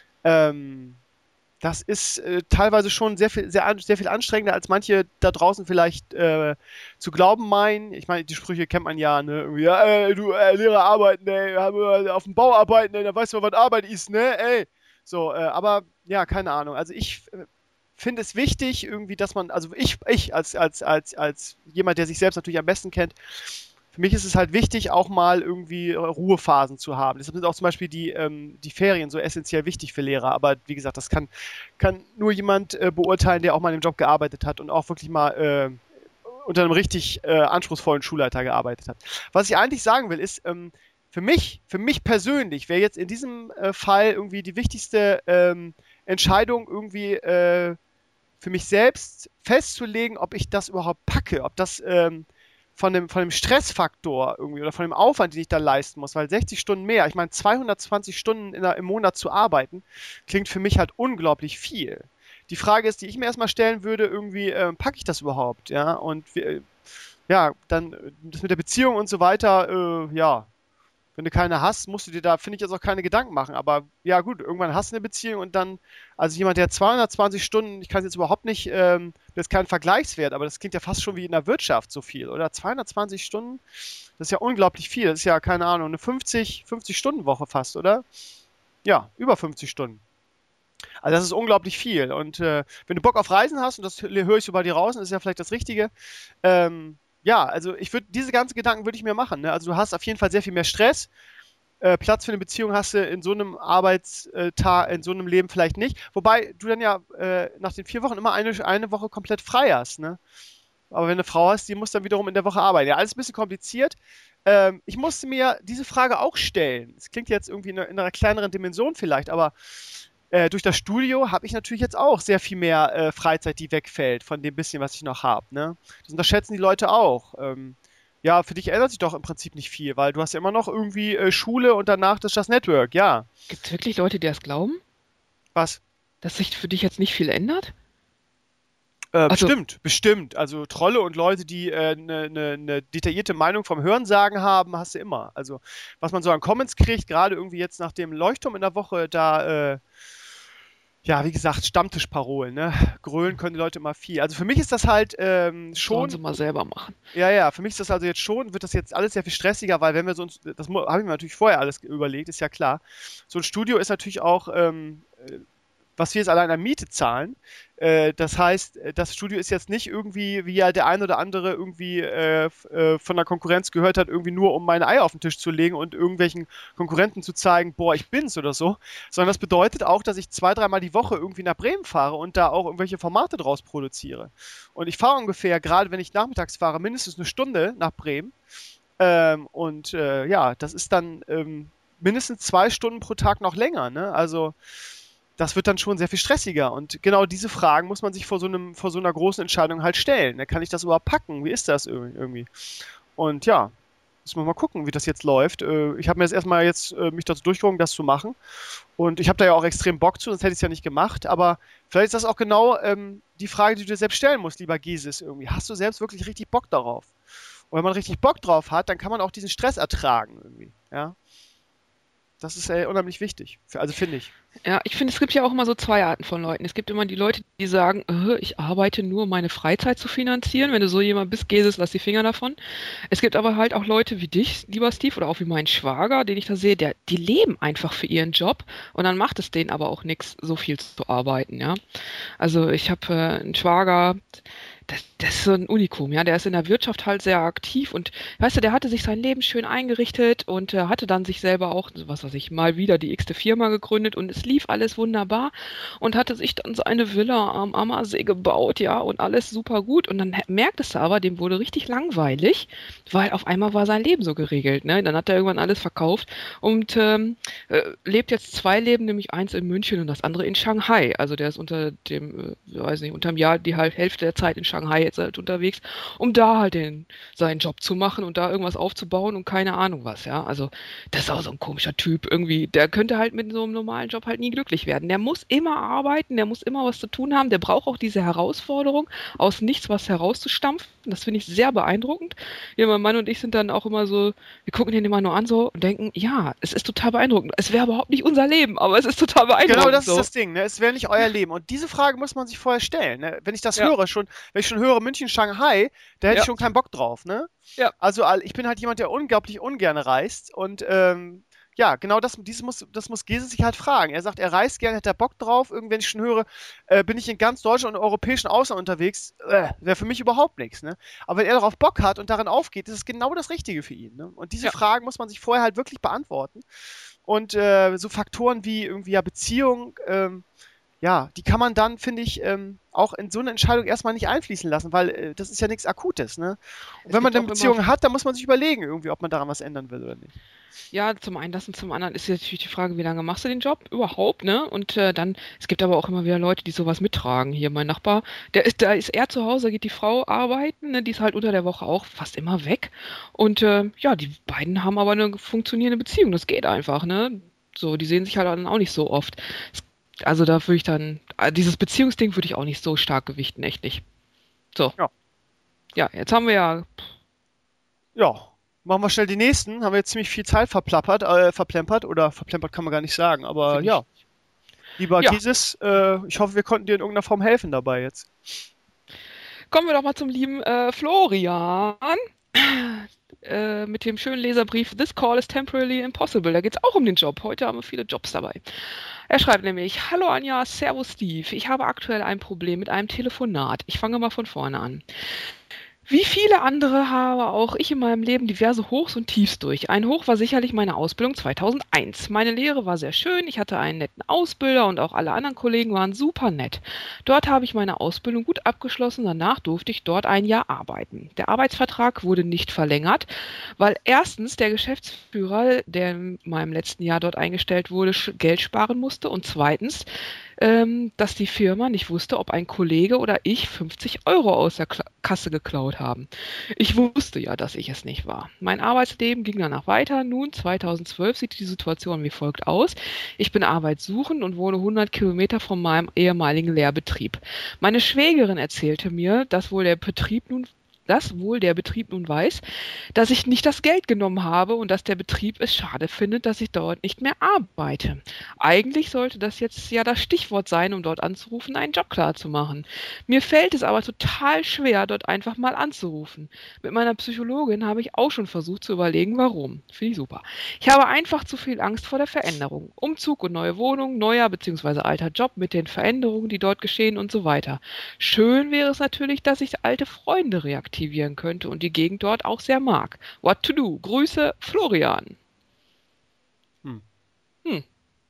ähm, das ist äh, teilweise schon sehr viel, sehr, sehr viel anstrengender, als manche da draußen vielleicht äh, zu glauben meinen. Ich meine, die Sprüche kennt man ja, ne? Irgendwie, ja, ey, du, äh, Lehrer arbeiten, ey, auf dem Bau arbeiten, ey, da weißt du, was Arbeit ist, ne? Ey. So, äh, aber ja, keine Ahnung. Also ich äh, finde es wichtig, irgendwie, dass man, also ich, ich als, als, als, als jemand, der sich selbst natürlich am besten kennt, für mich ist es halt wichtig, auch mal irgendwie Ruhephasen zu haben. Deshalb sind auch zum Beispiel die, ähm, die Ferien so essentiell wichtig für Lehrer. Aber wie gesagt, das kann, kann nur jemand äh, beurteilen, der auch mal in dem Job gearbeitet hat und auch wirklich mal äh, unter einem richtig äh, anspruchsvollen Schulleiter gearbeitet hat. Was ich eigentlich sagen will, ist, ähm, für mich, für mich persönlich wäre jetzt in diesem äh, Fall irgendwie die wichtigste ähm, Entscheidung irgendwie äh, für mich selbst festzulegen, ob ich das überhaupt packe, ob das ähm, von dem, von dem Stressfaktor irgendwie oder von dem Aufwand, den ich da leisten muss, weil sechzig Stunden mehr, ich meine zweihundertzwanzig Stunden in der, im Monat zu arbeiten, klingt für mich halt unglaublich viel. Die Frage ist, die ich mir erstmal stellen würde, irgendwie, äh, packe ich das überhaupt, ja, und äh, ja, dann das mit der Beziehung und so weiter, äh, ja, wenn du keine hast, musst du dir da, finde ich, jetzt auch keine Gedanken machen. Aber ja gut, irgendwann hast du eine Beziehung und dann, also jemand, der zweihundertzwanzig Stunden, ich kann es jetzt überhaupt nicht, ähm, das ist kein Vergleichswert, aber das klingt ja fast schon wie in der Wirtschaft so viel, oder? zweihundertzwanzig Stunden, das ist ja unglaublich viel. Das ist ja, keine Ahnung, eine fünfzig, fünfzig-Stunden-Woche fast, oder? Ja, über fünfzig Stunden. Also das ist unglaublich viel. Und äh, wenn du Bock auf Reisen hast, und das höre ich so bei dir raus, und das ist ja vielleicht das Richtige, ähm, ja, also ich würde, diese ganzen Gedanken würde ich mir machen. Ne? Also du hast auf jeden Fall sehr viel mehr Stress. Äh, Platz für eine Beziehung hast du in so einem Arbeitstag, in so einem Leben vielleicht nicht. Wobei du dann ja äh, nach den vier Wochen immer eine, eine Woche komplett frei hast. Ne? Aber wenn du eine Frau hast, die muss dann wiederum in der Woche arbeiten. Ja, alles ein bisschen kompliziert. Ähm, ich musste mir diese Frage auch stellen. Es klingt jetzt irgendwie in einer, in einer kleineren Dimension vielleicht, aber Äh, durch das Studio habe ich natürlich jetzt auch sehr viel mehr äh, Freizeit, die wegfällt von dem bisschen, was ich noch habe. Ne? Das unterschätzen die Leute auch. Ähm, ja, für dich ändert sich doch im Prinzip nicht viel, weil du hast ja immer noch irgendwie äh, Schule und danach das Just Network, ja. Gibt es wirklich Leute, die das glauben? Was? Dass sich für dich jetzt nicht viel ändert? Äh, Also- bestimmt, bestimmt. Also Trolle und Leute, die eine äh, ne, ne, ne detaillierte Meinung vom Hörensagen haben, hast du immer. Also was man so an Comments kriegt, gerade irgendwie jetzt nach dem Leuchtturm in der Woche, da... Äh, ja, wie gesagt, Stammtischparolen, ne? Grölen können die Leute immer viel. Also für mich ist das halt ähm, schon... Sollen sie mal selber machen. Ja, ja, für mich ist das also jetzt schon, wird das jetzt alles sehr viel stressiger, weil wenn wir so, ein, das habe ich mir natürlich vorher alles überlegt, ist ja klar. So ein Studio ist natürlich auch ähm, was wir jetzt allein an Miete zahlen. Äh, das heißt, das Studio ist jetzt nicht irgendwie, wie ja der ein oder andere irgendwie äh, äh, von der Konkurrenz gehört hat, irgendwie nur um meine Eier auf den Tisch zu legen und irgendwelchen Konkurrenten zu zeigen, boah, ich bin's oder so, sondern das bedeutet auch, dass ich zwei, dreimal die Woche irgendwie nach Bremen fahre und da auch irgendwelche Formate draus produziere. Und ich fahre ungefähr, gerade wenn ich nachmittags fahre, mindestens eine Stunde nach Bremen. Ähm, und äh, ja, das ist dann ähm, mindestens zwei Stunden pro Tag noch länger, ne? Also das wird dann schon sehr viel stressiger. Und genau diese Fragen muss man sich vor so einem, vor so einer großen Entscheidung halt stellen. Ne? Kann ich das überhaupt packen? Wie ist das irgendwie? Und ja, müssen wir mal gucken, wie das jetzt läuft. Ich habe mir jetzt erstmal jetzt mich dazu durchgerungen, das zu machen. Und ich habe da ja auch extrem Bock zu, sonst hätte ich es ja nicht gemacht. Aber vielleicht ist das auch genau ähm, die Frage, die du dir selbst stellen musst, lieber Gisis, irgendwie. Hast du selbst wirklich richtig Bock darauf? Und wenn man richtig Bock drauf hat, dann kann man auch diesen Stress ertragen irgendwie. Ja. Das ist äh, unheimlich wichtig, also finde ich. Ja, ich finde, es gibt ja auch immer so zwei Arten von Leuten. Es gibt immer die Leute, die sagen, äh, ich arbeite nur, um meine Freizeit zu finanzieren. Wenn du so jemand bist, Jesus, lass die Finger davon. Es gibt aber halt auch Leute wie dich, lieber Steve, oder auch wie mein Schwager, den ich da sehe, der, die leben einfach für ihren Job und dann macht es denen aber auch nichts, so viel zu arbeiten. Ja, also ich habe äh, einen Schwager, Das, das ist so ein Unikum, ja. Der ist in der Wirtschaft halt sehr aktiv und, weißt du, der hatte sich sein Leben schön eingerichtet und äh, hatte dann sich selber auch, was weiß ich, mal wieder die x-te Firma gegründet und es lief alles wunderbar und hatte sich dann so eine Villa am Ammersee gebaut, ja, und alles super gut. Und dann merktest du aber, dem wurde richtig langweilig, weil auf einmal war sein Leben so geregelt, ne. Dann hat er irgendwann alles verkauft und ähm, äh, lebt jetzt zwei Leben, nämlich eins in München und das andere in Shanghai. Also der ist unter dem, äh, weiß nicht, unterm Jahr die halt Hälfte der Zeit in Shanghai jetzt halt unterwegs, um da halt den, seinen Job zu machen und da irgendwas aufzubauen und keine Ahnung was, ja. Also das ist auch so ein komischer Typ irgendwie. Der könnte halt mit so einem normalen Job halt nie glücklich werden. Der muss immer arbeiten, der muss immer was zu tun haben, der braucht auch diese Herausforderung, aus nichts was herauszustampfen. Das finde ich sehr beeindruckend. Ja, mein Mann und ich sind dann auch immer so, wir gucken den immer nur an so und denken, ja, es ist total beeindruckend. Es wäre überhaupt nicht unser Leben, aber es ist total beeindruckend. Genau, das so. ist das Ding, ne? Es wäre nicht euer Leben. Und diese Frage muss man sich vorher stellen, ne? Wenn ich das Ja. höre, schon, wenn ich schon höre München, Shanghai, da hätte Ja. ich schon keinen Bock drauf, ne? Ja. Also ich bin halt jemand, der unglaublich ungern reist und ähm, ja, genau das, dieses muss, das muss Gese sich halt fragen. Er sagt, er reist gerne, hätte er Bock drauf. Irgendwann, wenn ich schon höre, äh, bin ich in ganz Deutschland und europäischen Ausland unterwegs, äh, wäre für mich überhaupt nichts. Ne? Aber wenn er darauf Bock hat und darin aufgeht, ist es genau das Richtige für ihn. Ne? Und diese Ja. Fragen muss man sich vorher halt wirklich beantworten. Und äh, so Faktoren wie irgendwie ja Beziehung, ähm, ja, die kann man dann, finde ich, ähm, auch in so eine Entscheidung erstmal nicht einfließen lassen, weil äh, das ist ja nichts Akutes. Ne? Und Es wenn man gibt eine auch Beziehung immer- hat, dann muss man sich überlegen, irgendwie, ob man daran was ändern will oder nicht. Ja, zum einen das und zum anderen ist jetzt natürlich die Frage, wie lange machst du den Job überhaupt, ne? Und äh, dann, es gibt aber auch immer wieder Leute, die sowas mittragen. Hier mein Nachbar, der ist, da ist er zu Hause, geht die Frau arbeiten, ne? Die ist halt unter der Woche auch fast immer weg. Und äh, ja, die beiden haben aber eine funktionierende Beziehung, das geht einfach, ne? So, die sehen sich halt dann auch nicht so oft. Es, also da würde ich dann, äh, dieses Beziehungsding würde ich auch nicht so stark gewichten, echt nicht. So. Ja. Ja, jetzt haben wir ja, Ja, machen wir schnell die nächsten. Haben wir jetzt ziemlich viel Zeit verplappert, äh, verplempert. Oder verplempert kann man gar nicht sagen. Aber Finde ich. ja. Lieber Ja. Gises, äh, ich hoffe, wir konnten dir in irgendeiner Form helfen dabei jetzt. kommen wir doch mal zum lieben äh, Florian. Äh, mit dem schönen Leserbrief This call is temporarily impossible. Da geht es auch um den Job. Heute haben wir viele Jobs dabei. Er schreibt nämlich, hallo Anja, servus Steve. Ich habe aktuell ein Problem mit einem Telefonat. Ich fange mal von vorne an. Wie viele andere habe auch ich in meinem Leben diverse Hochs und Tiefs durch. Ein Hoch war sicherlich meine Ausbildung zweitausendeins. Meine Lehre war sehr schön, ich hatte einen netten Ausbilder und auch alle anderen Kollegen waren super nett. Dort habe ich meine Ausbildung gut abgeschlossen, danach durfte ich dort ein Jahr arbeiten. Der Arbeitsvertrag wurde nicht verlängert, weil erstens der Geschäftsführer, der in meinem letzten Jahr dort eingestellt wurde, Geld sparen musste und zweitens, ähm, dass die Firma nicht wusste, ob ein Kollege oder ich fünfzig Euro aus der Kla- Kasse geklaut haben. Ich wusste ja, dass ich es nicht war. Mein Arbeitsleben ging danach weiter. Nun, zweitausendzwölf sieht die Situation wie folgt aus. Ich bin arbeitssuchend und wohne hundert Kilometer von meinem ehemaligen Lehrbetrieb. Meine Schwägerin erzählte mir, dass wohl der Betrieb nun dass wohl der Betrieb nun weiß, dass ich nicht das Geld genommen habe und dass der Betrieb es schade findet, dass ich dort nicht mehr arbeite. Eigentlich sollte das jetzt ja das Stichwort sein, um dort anzurufen, einen Job klar zu machen. Mir fällt es aber total schwer, dort einfach mal anzurufen. Mit meiner Psychologin habe ich auch schon versucht zu überlegen, warum. Finde ich super. Ich habe einfach zu viel Angst vor der Veränderung. Umzug und neue Wohnung, neuer bzw. alter Job mit den Veränderungen, die dort geschehen und so weiter. Schön wäre es natürlich, dass ich alte Freunde reaktivieren könnte und die Gegend dort auch sehr mag. What to do? Grüße, Florian. Hm. Hm.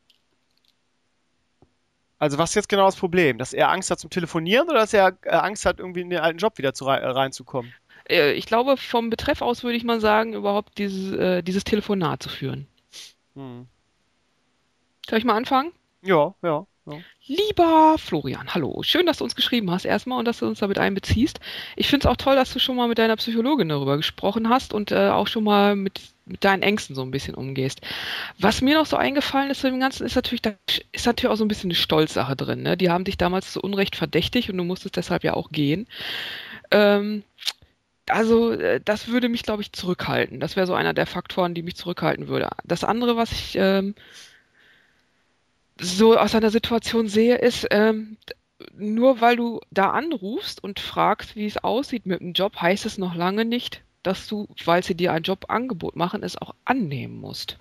Also was ist jetzt genau das Problem? Dass er Angst hat zum Telefonieren oder dass er äh, Angst hat, irgendwie in den alten Job wieder zu, äh, reinzukommen? Äh, ich glaube, vom Betreff aus würde ich mal sagen, überhaupt dieses, äh, dieses Telefonat zu führen. Hm. Soll ich mal anfangen? Ja, ja. Ja. Lieber Florian, hallo. Schön, dass du uns geschrieben hast erstmal und dass du uns damit einbeziehst. Ich finde es auch toll, dass du schon mal mit deiner Psychologin darüber gesprochen hast und äh, auch schon mal mit, mit deinen Ängsten so ein bisschen umgehst. Was mir noch so eingefallen ist zu dem Ganzen, ist natürlich, da ist natürlich auch so ein bisschen eine Stolzsache drin. Ne? Die haben dich damals zu Unrecht verdächtigt und du musstest deshalb ja auch gehen. Ähm, also äh, das würde mich, glaube ich, zurückhalten. Das wäre so einer der Faktoren, die mich zurückhalten würde. Das andere, was ich... Ähm, so aus einer Situation sehe, ist, ähm, nur weil du da anrufst und fragst, wie es aussieht mit dem Job, heißt es noch lange nicht, dass du, weil sie dir ein Jobangebot machen, es auch annehmen musst.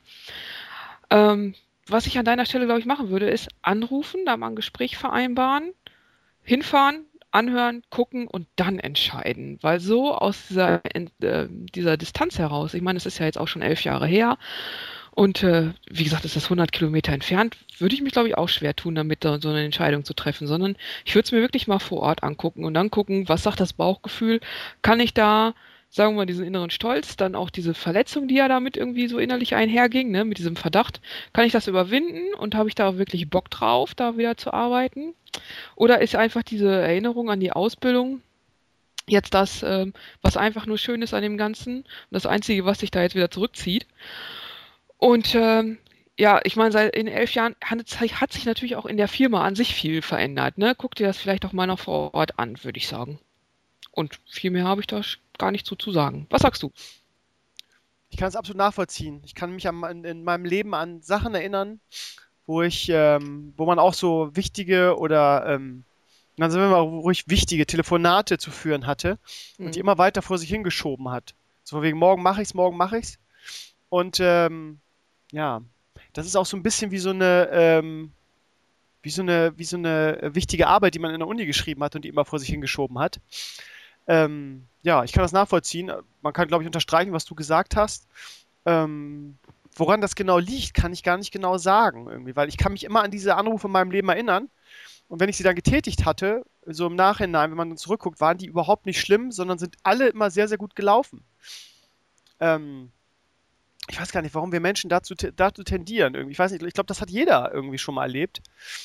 Ähm, was ich an deiner Stelle, glaube ich, machen würde, ist anrufen, da mal ein Gespräch vereinbaren, hinfahren, anhören, gucken und dann entscheiden. Weil so aus dieser, äh, dieser Distanz heraus, ich meine, es ist ja jetzt auch schon elf Jahre her, und äh, wie gesagt, ist das hundert Kilometer entfernt, würde ich mich, glaube ich, auch schwer tun, damit da so eine Entscheidung zu treffen, sondern ich würde es mir wirklich mal vor Ort angucken und dann gucken, was sagt das Bauchgefühl, kann ich da, sagen wir mal, diesen inneren Stolz, dann auch diese Verletzung, die ja damit irgendwie so innerlich einherging, ne, mit diesem Verdacht, kann ich das überwinden und habe ich da auch wirklich Bock drauf, da wieder zu arbeiten? Oder ist einfach diese Erinnerung an die Ausbildung jetzt das, ähm, was einfach nur schön ist an dem Ganzen und das Einzige, was sich da jetzt wieder zurückzieht? Und ähm, ja, ich meine, seit in elf Jahren hat, hat sich natürlich auch in der Firma an sich viel verändert. Ne? Guck dir das vielleicht auch mal noch vor Ort an, würde ich sagen. Und viel mehr habe ich da gar nicht so zu sagen. Was sagst du? Ich kann es absolut nachvollziehen. Ich kann mich an, in, in meinem Leben an Sachen erinnern, wo ich, ähm, wo man auch so wichtige oder ähm, dann sagen wir mal ruhig wichtige Telefonate zu führen hatte und Mhm. die immer weiter vor sich hingeschoben hat. So von wegen, morgen mache ich's, morgen mache ich's. Und ähm, ja, das ist auch so ein bisschen wie so eine, ähm, wie so eine, wie so eine wichtige Arbeit, die man in der Uni geschrieben hat und die immer vor sich hingeschoben hat. Ähm, ja, ich kann das nachvollziehen. Man kann, glaube ich, unterstreichen, was du gesagt hast. Ähm, woran das genau liegt, kann ich gar nicht genau sagen, irgendwie, weil ich kann mich immer an diese Anrufe in meinem Leben erinnern. Und wenn ich sie dann getätigt hatte, so im Nachhinein, wenn man dann zurückguckt, waren die überhaupt nicht schlimm, sondern sind alle immer sehr, sehr gut gelaufen. Ähm, ich weiß gar nicht, warum wir Menschen dazu, dazu tendieren. Irgendwie. Ich weiß nicht, ich glaube, das hat jeder irgendwie schon mal erlebt.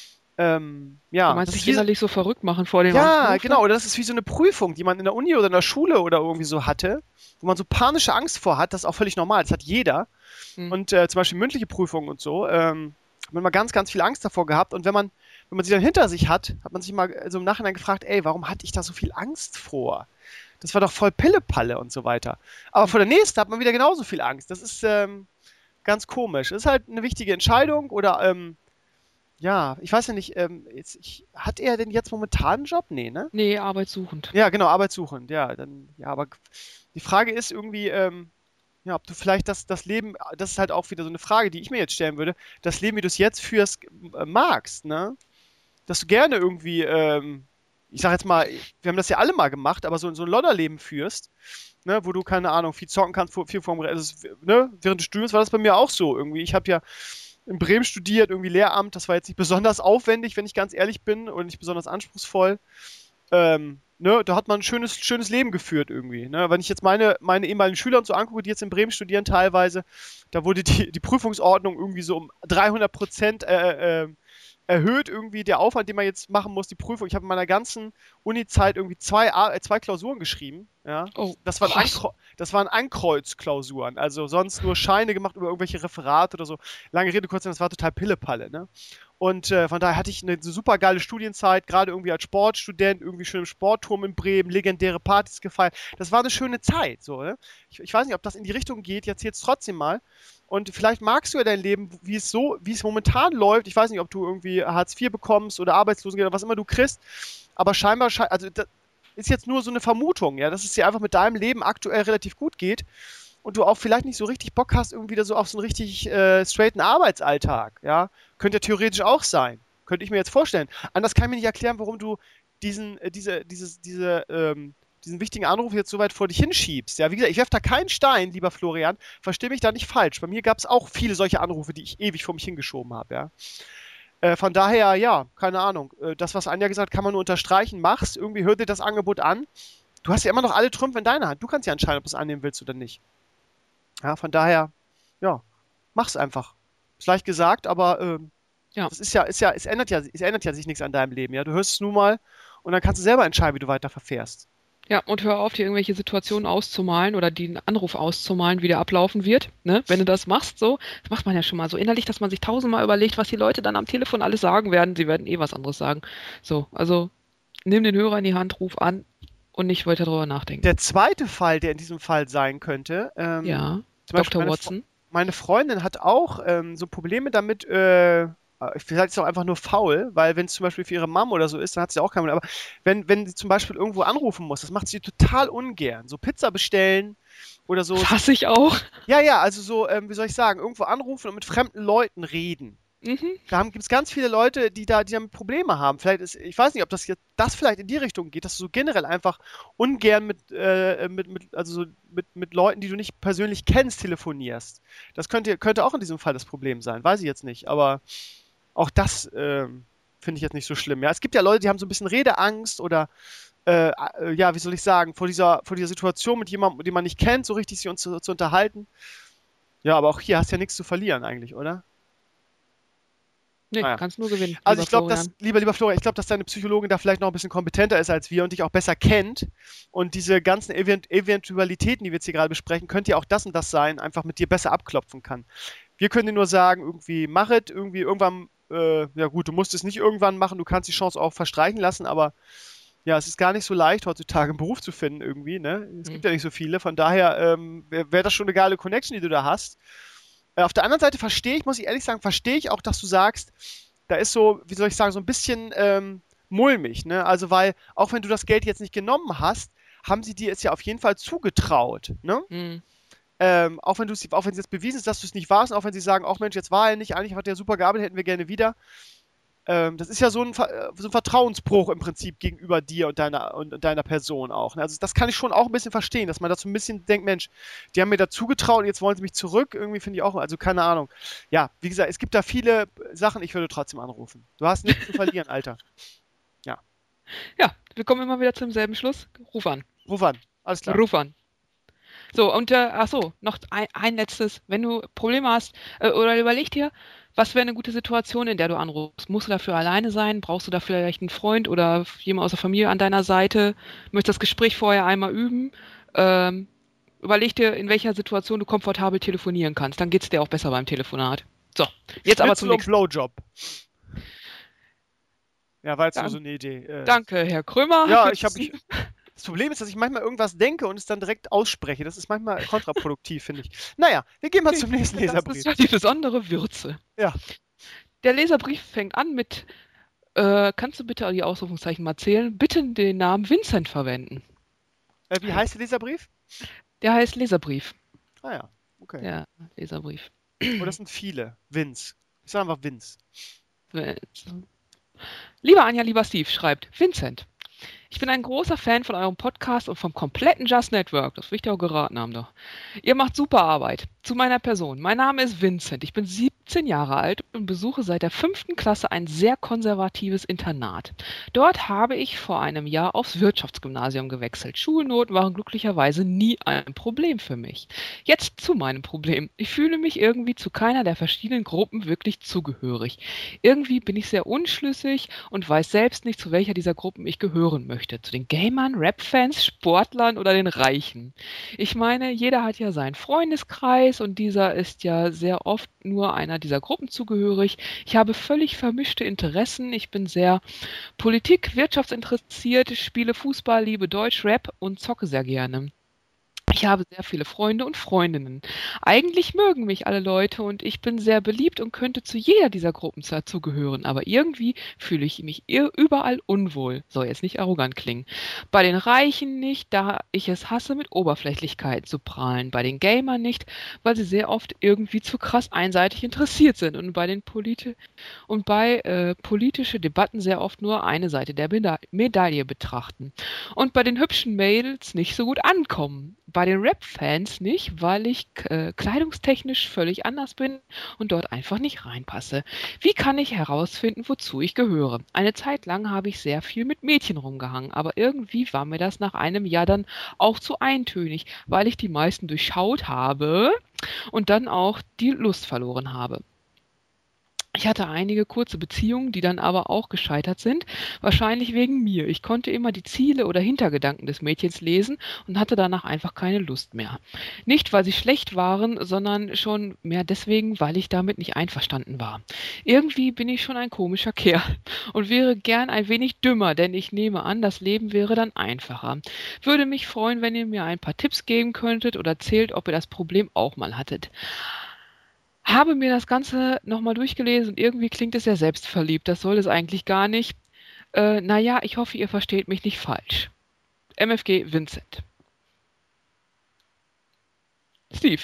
Ähm, ja, Du meinst das dich ist wie, innerlich so verrückt machen vor dem ja, Anruf? genau. Oder das ist wie so eine Prüfung, die man in der Uni oder in der Schule oder irgendwie so hatte, wo man so panische Angst vor hat. Das ist auch völlig normal. Das hat jeder. Hm. Und äh, zum Beispiel mündliche Prüfungen und so, ähm, hat man mal ganz, ganz viel Angst davor gehabt. Und wenn man, wenn man sie dann hinter sich hat, hat man sich mal so im Nachhinein gefragt, ey, warum hatte ich da so viel Angst vor? Das war doch voll Pillepalle und so weiter. Aber vor der nächsten hat man wieder genauso viel Angst. Das ist ähm, ganz komisch. Das ist halt eine wichtige Entscheidung oder ähm, ja, ich weiß ja nicht, ähm, jetzt, ich, hat er denn jetzt momentan einen Job? Nee, ne? Nee, arbeitssuchend. Ja, genau, arbeitssuchend, ja. Dann, ja, aber die Frage ist irgendwie, ähm, ja, ob du vielleicht das, das Leben, das ist halt auch wieder so eine Frage, die ich mir jetzt stellen würde, das Leben, wie du es jetzt führst, äh, magst, ne? Dass du gerne irgendwie, ähm, ich sag jetzt mal, wir haben das ja alle mal gemacht, aber so, so ein Lodderleben führst, ne, wo du, keine Ahnung, viel zocken kannst, viel vom, also, ne, während des Studiums war das bei mir auch so irgendwie. Ich habe ja in Bremen studiert, irgendwie Lehramt, das war jetzt nicht besonders aufwendig, wenn ich ganz ehrlich bin, oder nicht besonders anspruchsvoll. Ähm, ne, da hat man ein schönes, schönes Leben geführt irgendwie. Ne? Wenn ich jetzt meine, meine ehemaligen Schüler und so angucke, die jetzt in Bremen studieren teilweise, da wurde die, die Prüfungsordnung irgendwie so um dreihundert Prozent äh, äh, erhöht, irgendwie der Aufwand, den man jetzt machen muss, die Prüfung. Ich habe in meiner ganzen Uni-Zeit irgendwie zwei, äh, zwei Klausuren geschrieben. Ja? Oh, das, waren krass. Ankreu- das waren Ankreuzklausuren, also sonst nur Scheine gemacht über irgendwelche Referate oder so. Lange Rede, kurz, das war total Pillepalle. Ne? Und äh, von daher hatte ich eine super geile Studienzeit, gerade irgendwie als Sportstudent, irgendwie schön im Sportturm in Bremen, legendäre Partys gefeiert. Das war eine schöne Zeit. So, ne? ich, ich weiß nicht, ob das in die Richtung geht, jetzt jetzt trotzdem mal. Und vielleicht magst du ja dein Leben, wie es so, wie es momentan läuft. Ich weiß nicht, ob du irgendwie Hartz vier bekommst oder Arbeitslosengeld oder was immer du kriegst. Aber scheinbar, also das ist jetzt nur so eine Vermutung, ja, dass es dir einfach mit deinem Leben aktuell relativ gut geht. Und du auch vielleicht nicht so richtig Bock hast, irgendwie da so auf so einen richtig äh, straighten Arbeitsalltag, ja. Könnte ja theoretisch auch sein. Könnte ich mir jetzt vorstellen. Anders kann ich mir nicht erklären, warum du diesen, äh, diese, dieses, diese, ähm, diesen wichtigen Anruf jetzt so weit vor dich hinschiebst. Ja, wie gesagt, ich werfe da keinen Stein, lieber Florian. Versteh mich da nicht falsch. Bei mir gab es auch viele solche Anrufe, die ich ewig vor mich hingeschoben habe, ja. Äh, von daher, ja, keine Ahnung. Äh, das, was Anja gesagt hat, kann man nur unterstreichen. Mach's. Irgendwie hör dir das Angebot an. Du hast ja immer noch alle Trümpfe in deiner Hand. Du kannst ja entscheiden, ob du es annehmen willst oder nicht. Ja, von daher, ja, mach's einfach. Ist leicht gesagt, aber ähm, Ja. das ist ja, ist ja, es ändert ja, es ändert ja sich nichts an deinem Leben, ja. Du hörst es nun mal und dann kannst du selber entscheiden, wie du weiter verfährst. Ja, und hör auf, dir irgendwelche Situationen auszumalen oder den Anruf auszumalen, wie der ablaufen wird. Ne? Wenn du das machst, so, das macht man ja schon mal so innerlich, dass man sich tausendmal überlegt, was die Leute dann am Telefon alles sagen werden. Sie werden eh was anderes sagen. So, also nimm den Hörer in die Hand, ruf an und nicht weiter drüber nachdenken. Der zweite Fall, der in diesem Fall sein könnte, ähm, Ja, zum Beispiel Doktor meine, Watson. meine Freundin hat auch ähm, so Probleme damit, äh, vielleicht ist sie auch einfach nur faul, weil wenn es zum Beispiel für ihre Mom oder so ist, dann hat sie auch keinen Problem. Aber wenn, wenn sie zum Beispiel irgendwo anrufen muss, das macht sie total ungern. So Pizza bestellen oder so. Fass ich auch. Ja, ja, also so, ähm, wie soll ich sagen, irgendwo anrufen und mit fremden Leuten reden. Mhm. Da gibt es ganz viele Leute, die da, die damit Probleme haben. Vielleicht ist, ich weiß nicht, ob das jetzt das vielleicht in die Richtung geht, dass du so generell einfach ungern mit, äh, mit, mit, also so mit, mit Leuten, die du nicht persönlich kennst, telefonierst. Das könnte, könnte auch in diesem Fall das Problem sein. Weiß ich jetzt nicht. Aber auch das ähm, finde ich jetzt nicht so schlimm. Ja, es gibt ja Leute, die haben so ein bisschen Redeangst oder äh, äh, ja, wie soll ich sagen, vor dieser, vor dieser Situation mit jemandem, den man nicht kennt, so richtig sich uns zu, zu unterhalten. Ja, aber auch hier hast du ja nichts zu verlieren eigentlich, oder? Nee, Naja. kannst nur gewinnen. Also lieber ich glaube, dass, Florian. lieber, lieber Florian, ich glaube, dass deine Psychologin da vielleicht noch ein bisschen kompetenter ist als wir und dich auch besser kennt. Und diese ganzen Event Eventualitäten, die wir jetzt hier gerade besprechen, könnte ja auch das und das sein, einfach mit dir besser abklopfen kann. Wir können dir nur sagen, irgendwie mach es, irgendwie irgendwann, äh, ja gut, du musst es nicht irgendwann machen, du kannst die Chance auch verstreichen lassen, aber ja, es ist gar nicht so leicht, heutzutage einen Beruf zu finden irgendwie, ne? Es gibt Mhm. ja nicht so viele, von daher ähm, wäre wär das schon eine geile Connection, die du da hast. Äh, auf der anderen Seite verstehe ich, muss ich ehrlich sagen, verstehe ich auch, dass du sagst, da ist so, wie soll ich sagen, so ein bisschen ähm, mulmig, ne? Also, weil, auch wenn du das Geld jetzt nicht genommen hast, haben sie dir es ja auf jeden Fall zugetraut, ne? Mhm. Ähm, auch wenn du es, auch wenn es jetzt bewiesen ist, dass du es nicht warst, und auch wenn sie sagen, auch Mensch, jetzt war er nicht, eigentlich hat er super gearbeitet, hätten wir gerne wieder. Ähm, das ist ja so ein, Ver- so ein Vertrauensbruch im Prinzip gegenüber dir und deiner, und, und deiner Person auch. Ne? Also das kann ich schon auch ein bisschen verstehen, dass man dazu ein bisschen denkt, Mensch, die haben mir da zugetraut und jetzt wollen sie mich zurück. Irgendwie finde ich auch, also keine Ahnung. Ja, wie gesagt, es gibt da viele Sachen, ich würde trotzdem anrufen. Du hast nichts zu verlieren, Alter. Ja, wir kommen immer wieder zum selben Schluss. Ruf an. Ruf an. Alles klar. Ruf an. So, und äh, ach so, noch ein, ein letztes. Wenn du Probleme hast, äh, oder überleg dir, was wäre eine gute Situation, in der du anrufst? Musst du dafür alleine sein? Brauchst du dafür vielleicht einen Freund oder jemand aus der Familie an deiner Seite? Möchtest das Gespräch vorher einmal üben? Ähm, überleg dir, in welcher Situation du komfortabel telefonieren kannst. Dann geht es dir auch besser beim Telefonat. So, jetzt aber zum Schnitzel und nächsten. Blowjob. Ja, war jetzt nur Dank- so eine Idee. Äh, Danke, Herr Krömer. Ja, für ich habe diesen- ich, das Problem ist, dass ich manchmal irgendwas denke und es dann direkt ausspreche. Das ist manchmal kontraproduktiv, finde ich. Naja, wir gehen mal zum nächsten Das Leserbrief. ist ja die besondere Würze. Ja. Der Leserbrief fängt an mit, äh, kannst du bitte die Ausrufungszeichen mal zählen? Bitte den Namen Vincent verwenden. Äh, wie heißt der Leserbrief? Der heißt Leserbrief. Ah ja, okay. Der Leserbrief. Oh, das sind viele. Vince. Ich sage einfach Vince. Lieber Anja, lieber Steve, schreibt Vincent. Ich bin ein großer Fan von eurem Podcast und vom kompletten Just Network. Das will ich dir auch geraten haben doch. Ihr macht super Arbeit. Zu meiner Person. Mein Name ist Vincent. Ich bin siebzehn Jahre alt und besuche seit der fünften Klasse ein sehr konservatives Internat. Dort habe ich vor einem Jahr aufs Wirtschaftsgymnasium gewechselt. Schulnoten waren glücklicherweise nie ein Problem für mich. Jetzt zu meinem Problem. Ich fühle mich irgendwie zu keiner der verschiedenen Gruppen wirklich zugehörig. Irgendwie bin ich sehr unschlüssig und weiß selbst nicht, zu welcher dieser Gruppen ich gehören möchte. Zu den Gamern, Rap-Fans, Sportlern oder den Reichen. Ich meine, jeder hat ja seinen Freundeskreis ist und dieser ist ja sehr oft nur einer dieser Gruppen zugehörig. Ich habe völlig vermischte Interessen. Ich bin sehr Politik, wirtschaftsinteressiert, spiele Fußball, liebe Deutsch, Rap und zocke sehr gerne. Ich habe sehr viele Freunde und Freundinnen. Eigentlich mögen mich alle Leute und ich bin sehr beliebt und könnte zu jeder dieser Gruppen dazugehören, aber irgendwie fühle ich mich überall unwohl. Soll jetzt nicht arrogant klingen. Bei den Reichen nicht, da ich es hasse, mit Oberflächlichkeit zu prahlen. Bei den Gamern nicht, weil sie sehr oft irgendwie zu krass einseitig interessiert sind und bei den Politi- und bei äh, politische Debatten sehr oft nur eine Seite der Meda- Medaille betrachten. Und bei den hübschen Mädels nicht so gut ankommen. Bei den Rap-Fans nicht, weil ich äh, kleidungstechnisch völlig anders bin und dort einfach nicht reinpasse. Wie kann ich herausfinden, wozu ich gehöre? Eine Zeit lang habe ich sehr viel mit Mädchen rumgehangen, aber irgendwie war mir das nach einem Jahr dann auch zu eintönig, weil ich die meisten durchschaut habe und dann auch die Lust verloren habe. Ich hatte einige kurze Beziehungen, die dann aber auch gescheitert sind, wahrscheinlich wegen mir. Ich konnte immer die Ziele oder Hintergedanken des Mädchens lesen und hatte danach einfach keine Lust mehr. Nicht, weil sie schlecht waren, sondern schon mehr deswegen, weil ich damit nicht einverstanden war. Irgendwie bin ich schon ein komischer Kerl und wäre gern ein wenig dümmer, denn ich nehme an, das Leben wäre dann einfacher. Würde mich freuen, wenn ihr mir ein paar Tipps geben könntet oder erzählt, ob ihr das Problem auch mal hattet. Habe mir das Ganze nochmal durchgelesen und irgendwie klingt es ja selbstverliebt. Das soll es eigentlich gar nicht. Äh, naja, ich hoffe, ihr versteht mich nicht falsch. M F G Vincent. Steve.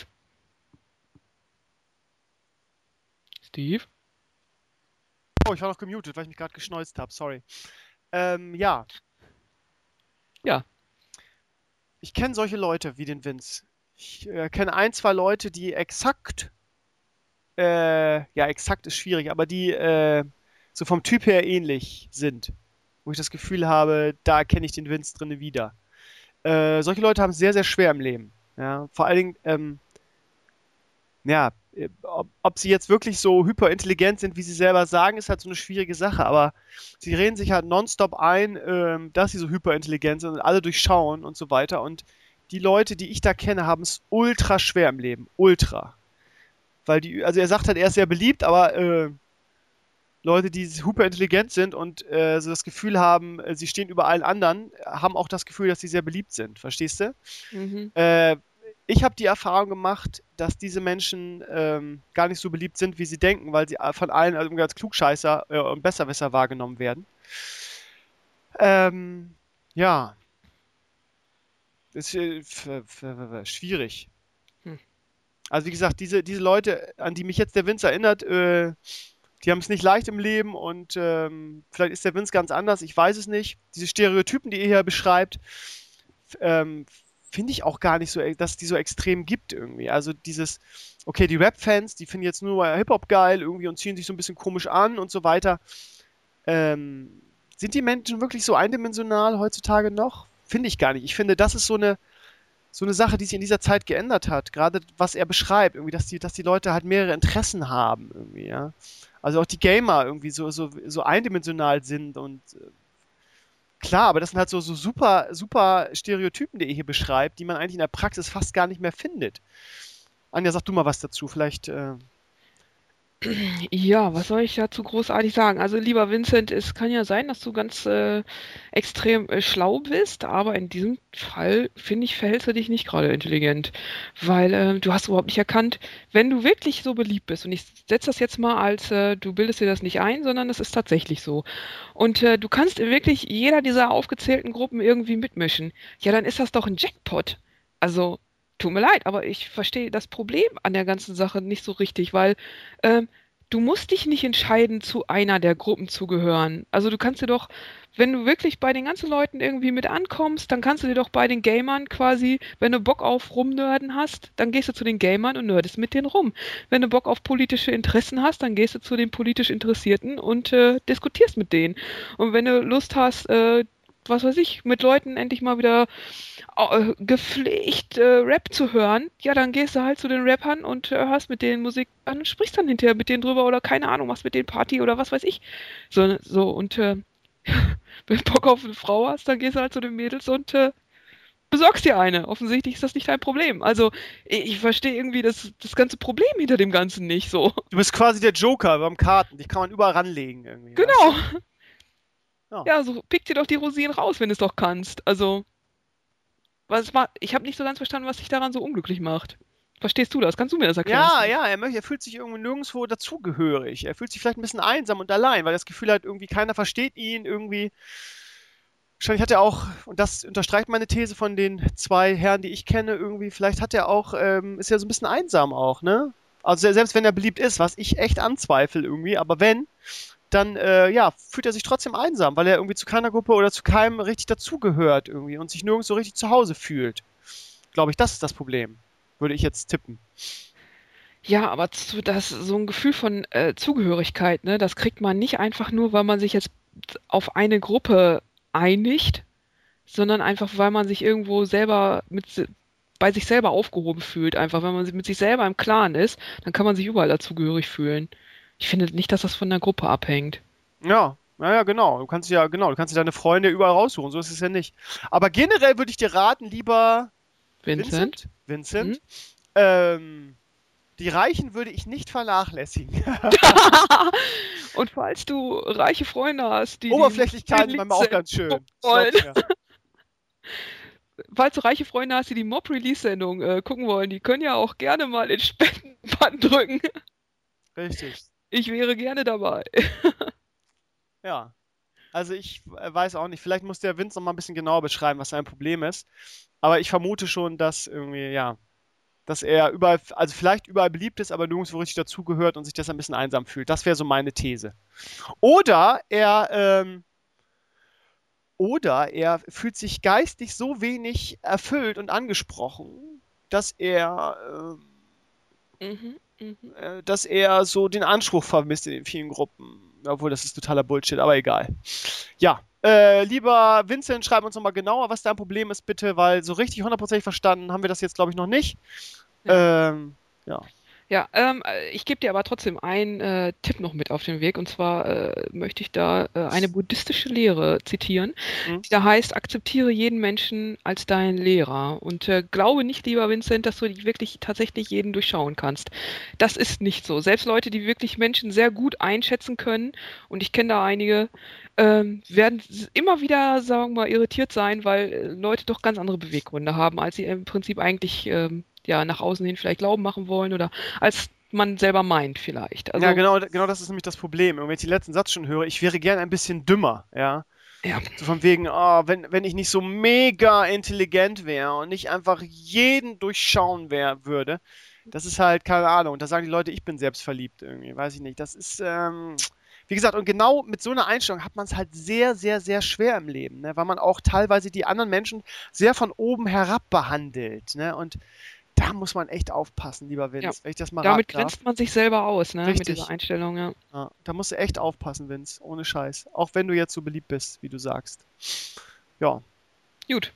Steve? Oh, ich war noch gemutet, weil ich mich gerade geschneuzt habe. Sorry. Ähm, ja. Ja. Ich kenne solche Leute wie den Vince. Ich äh, kenne ein, zwei Leute, die exakt Äh, ja, exakt ist schwierig, aber die äh, so vom Typ her ähnlich sind. Wo ich das Gefühl habe, da erkenne ich den Vince drinne wieder. Äh, solche Leute haben es sehr, sehr schwer im Leben. Ja, vor allen Dingen, ähm, ja, ob, ob sie jetzt wirklich so hyperintelligent sind, wie sie selber sagen, ist halt so eine schwierige Sache, aber sie reden sich halt nonstop ein, ähm, dass sie so hyperintelligent sind und alle durchschauen und so weiter. Und die Leute, die ich da kenne, haben es ultra schwer im Leben. Ultra. Weil die, also er sagt halt, er ist sehr beliebt, aber äh, Leute, die super intelligent sind und äh, so das Gefühl haben, äh, sie stehen über allen anderen, haben auch das Gefühl, dass sie sehr beliebt sind. Verstehst du? Mhm. Äh, ich habe die Erfahrung gemacht, dass diese Menschen ähm, gar nicht so beliebt sind, wie sie denken, weil sie von allen also als Klugscheißer äh, und Besserwisser wahrgenommen werden. Ähm, ja. Ist äh, f- f- f- schwierig. Hm. Also wie gesagt, diese, diese Leute, an die mich jetzt der Vince erinnert, äh, die haben es nicht leicht im Leben und ähm, vielleicht ist der Vince ganz anders, ich weiß es nicht. Diese Stereotypen, die ihr hier beschreibt, f- ähm, finde ich auch gar nicht so, e- dass es die so extrem gibt irgendwie. Also dieses, okay, die Rap-Fans, die finden jetzt nur Hip-Hop geil irgendwie und ziehen sich so ein bisschen komisch an und so weiter. Ähm, sind die Menschen wirklich so eindimensional heutzutage noch? Finde ich gar nicht. Ich finde, das ist so eine so eine Sache, die sich in dieser Zeit geändert hat. Gerade was er beschreibt, irgendwie, dass die, dass die Leute halt mehrere Interessen haben, irgendwie, ja. Also auch die Gamer irgendwie so, so, so eindimensional sind und äh, klar, aber das sind halt so, so super, super Stereotypen, die ihr hier beschreibt, die man eigentlich in der Praxis fast gar nicht mehr findet. Anja, sag du mal was dazu, vielleicht. Äh, Ja, was soll ich dazu großartig sagen? Also, lieber Vincent, es kann ja sein, dass du ganz äh, extrem äh, schlau bist, aber in diesem Fall, finde ich, verhältst du dich nicht gerade intelligent, weil äh, du hast überhaupt nicht erkannt, wenn du wirklich so beliebt bist, und ich setze das jetzt mal als, äh, du bildest dir das nicht ein, sondern es ist tatsächlich so. Und äh, du kannst in wirklich jeder dieser aufgezählten Gruppen irgendwie mitmischen. Ja, dann ist das doch ein Jackpot. Also, tut mir leid, aber ich verstehe das Problem an der ganzen Sache nicht so richtig, weil ähm, du musst dich nicht entscheiden, zu einer der Gruppen zu gehören. Also du kannst dir doch, wenn du wirklich bei den ganzen Leuten irgendwie mit ankommst, dann kannst du dir doch bei den Gamern quasi, wenn du Bock auf Rumnörden hast, dann gehst du zu den Gamern und nerdest mit denen rum. Wenn du Bock auf politische Interessen hast, dann gehst du zu den politisch Interessierten und äh, diskutierst mit denen. Und wenn du Lust hast, äh, was weiß ich, mit Leuten endlich mal wieder äh, gepflegt äh, Rap zu hören, ja, dann gehst du halt zu den Rappern und äh, hörst mit denen Musik an und sprichst dann hinterher mit denen drüber oder keine Ahnung, machst mit denen Party oder was weiß ich. So, so und äh, wenn du Bock auf eine Frau hast, dann gehst du halt zu den Mädels und äh, besorgst dir eine. Offensichtlich ist das nicht dein Problem. Also, ich, ich verstehe irgendwie das, das ganze Problem hinter dem Ganzen nicht so. Du bist quasi der Joker beim Karten. Die kann man überall ranlegen irgendwie. Genau. Weißt du? Ja. Ja, so pick dir doch die Rosinen raus, wenn du es doch kannst. Also, was ma- ich habe nicht so ganz verstanden, was dich daran so unglücklich macht. Verstehst du das? Kannst du mir das erklären? Ja, ja, er, möchte, er fühlt sich irgendwie nirgendwo dazugehörig. Er fühlt sich vielleicht ein bisschen einsam und allein, weil er das Gefühl hat, irgendwie keiner versteht ihn, irgendwie. Wahrscheinlich hat er auch, und das unterstreicht meine These von den zwei Herren, die ich kenne, irgendwie, vielleicht hat er auch, ähm, ist ja so ein bisschen einsam auch, ne? Also selbst wenn er beliebt ist, was ich echt anzweifle irgendwie, aber wenn, dann, äh, ja, fühlt er sich trotzdem einsam, weil er irgendwie zu keiner Gruppe oder zu keinem richtig dazugehört irgendwie und sich nirgends so richtig zu Hause fühlt. Glaube ich, das ist das Problem. Würde ich jetzt tippen. Ja, aber zu, das, so ein Gefühl von äh, Zugehörigkeit, ne, das kriegt man nicht einfach nur, weil man sich jetzt auf eine Gruppe einigt, sondern einfach, weil man sich irgendwo selber mit, si- bei sich selber aufgehoben fühlt. Einfach, wenn man sich- mit sich selber im Klaren ist, dann kann man sich überall dazugehörig fühlen. Ich finde nicht, dass das von der Gruppe abhängt. Ja, naja, genau. Du kannst ja, genau, du kannst dir deine Freunde überall raussuchen, so ist es ja nicht. Aber generell würde ich dir raten, lieber Vincent? Vincent, ähm, die Reichen würde ich nicht vernachlässigen. Und falls du reiche Freunde hast, die die Oberflächlichkeiten Mob waren mir auch ganz schön. wollen. Glaub's mir. Falls du reiche Freunde hast, die die Mob-Release-Sendung äh, gucken wollen, die können ja auch gerne mal den Spendenbutton drücken. Richtig. Ich wäre gerne dabei. Ja. Also ich äh, weiß auch nicht, vielleicht muss der Vince noch mal ein bisschen genauer beschreiben, was sein Problem ist. Aber ich vermute schon, dass irgendwie, ja, dass er überall, also vielleicht überall beliebt ist, aber nirgendwo richtig dazugehört und sich deshalb ein bisschen einsam fühlt. Das wäre so meine These. Oder er, ähm, oder er fühlt sich geistig so wenig erfüllt und angesprochen, dass er, ähm, Mhm, mhm. äh, dass er so den Anspruch vermisst in den vielen Gruppen. Obwohl, das ist totaler Bullshit, aber egal. Ja, äh, lieber Vincent, schreib uns nochmal genauer, was dein Problem ist, bitte, weil so richtig hundertprozentig verstanden haben wir das jetzt, glaube ich, noch nicht. Ähm, ja. Ja, ähm, äh, ich gebe dir aber trotzdem einen äh, Tipp noch mit auf den Weg. Und zwar äh, möchte ich da äh, eine buddhistische Lehre zitieren, Mhm. die da heißt, akzeptiere jeden Menschen als deinen Lehrer. Und äh, glaube nicht, lieber Vincent, dass du dich wirklich tatsächlich jeden durchschauen kannst. Das ist nicht so. Selbst Leute, die wirklich Menschen sehr gut einschätzen können, und ich kenne da einige, ähm, werden s- immer wieder, sagen wir mal, irritiert sein, weil äh, Leute doch ganz andere Beweggründe haben, als sie im Prinzip eigentlich ähm, ja, nach außen hin vielleicht Glauben machen wollen oder als man selber meint vielleicht. Also, Ja, genau, genau das ist nämlich das Problem. Und wenn ich den letzten Satz schon höre, ich wäre gern ein bisschen dümmer, ja. Ja. So von wegen, oh, wenn, wenn ich nicht so mega intelligent wäre und nicht einfach jeden durchschauen wär, würde, das ist halt, keine Ahnung, da sagen die Leute, ich bin selbstverliebt irgendwie, weiß ich nicht. Das ist, ähm, wie gesagt, und genau mit so einer Einstellung hat man es halt sehr, sehr, sehr schwer im Leben, ne? Weil man auch teilweise die anderen Menschen sehr von oben herab behandelt, ne? Und da muss man echt aufpassen, lieber Vince, Ja. wenn ich das mal Damit raten darf. grenzt man sich selber aus, ne? Mit Richtig. dieser Einstellung, ja. Ja, da musst du echt aufpassen, Vince, ohne Scheiß. Auch wenn du jetzt so beliebt bist, wie du sagst. Ja. Gut.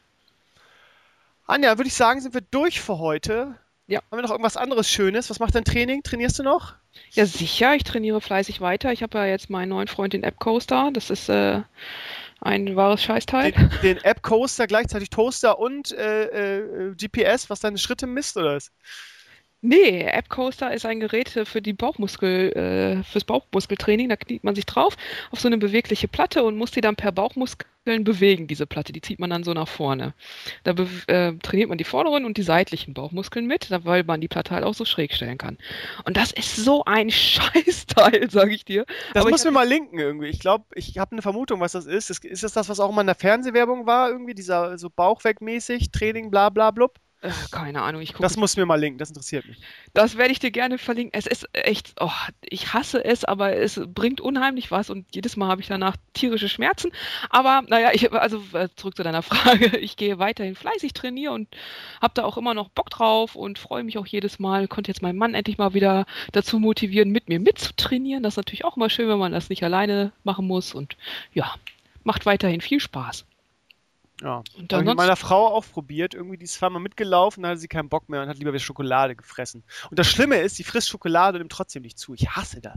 Anja, würde ich sagen, sind wir durch für heute. Ja. Haben wir noch irgendwas anderes Schönes? Was macht dein Training? Trainierst du noch? Ja, sicher, ich trainiere fleißig weiter. Ich habe ja jetzt meinen neuen Freund, den App Coaster. Das ist äh, ein wahres Scheißteil. Den, den App Coaster, gleichzeitig Toaster und äh, äh, G P S, was deine Schritte misst, oder was? Nee, App Coaster ist ein Gerät äh, für die Bauchmuskel, äh, fürs Bauchmuskeltraining. Da kniet man sich drauf auf so eine bewegliche Platte und muss die dann per Bauchmuskeln bewegen, diese Platte. Die zieht man dann so nach vorne. Da be äh, trainiert man die vorderen und die seitlichen Bauchmuskeln mit, da- weil man die Platte halt auch so schräg stellen kann. Und das ist so ein Scheißteil, sage ich dir. Das Aber musst ich du mir mal linken irgendwie. Ich glaube, ich habe eine Vermutung, was das ist. Ist ist das das, was auch mal in der Fernsehwerbung war irgendwie? Dieser so Bauchwegmäßig, Training, bla bla blub? Äh, keine Ahnung, ich gucke. Das musst du mir mal linken, das interessiert mich. Das werde ich dir gerne verlinken. Es ist echt, oh, ich hasse es, aber es bringt unheimlich was und jedes Mal habe ich danach tierische Schmerzen. Aber naja, ich, also äh, zurück zu deiner Frage. Ich gehe weiterhin fleißig trainieren und habe da auch immer noch Bock drauf und freue mich auch jedes Mal. Konnte jetzt meinen Mann endlich mal wieder dazu motivieren, mit mir mitzutrainieren. Das ist natürlich auch immer schön, wenn man das nicht alleine machen muss. Und ja, macht weiterhin viel Spaß. Ja. Und Habe ich mit ansonsten- meiner Frau auch probiert. Irgendwie, die ist zweimal mitgelaufen, dann hatte sie keinen Bock mehr und hat lieber wieder Schokolade gefressen. Und das Schlimme ist, sie frisst Schokolade und nimmt trotzdem nicht zu. Ich hasse das.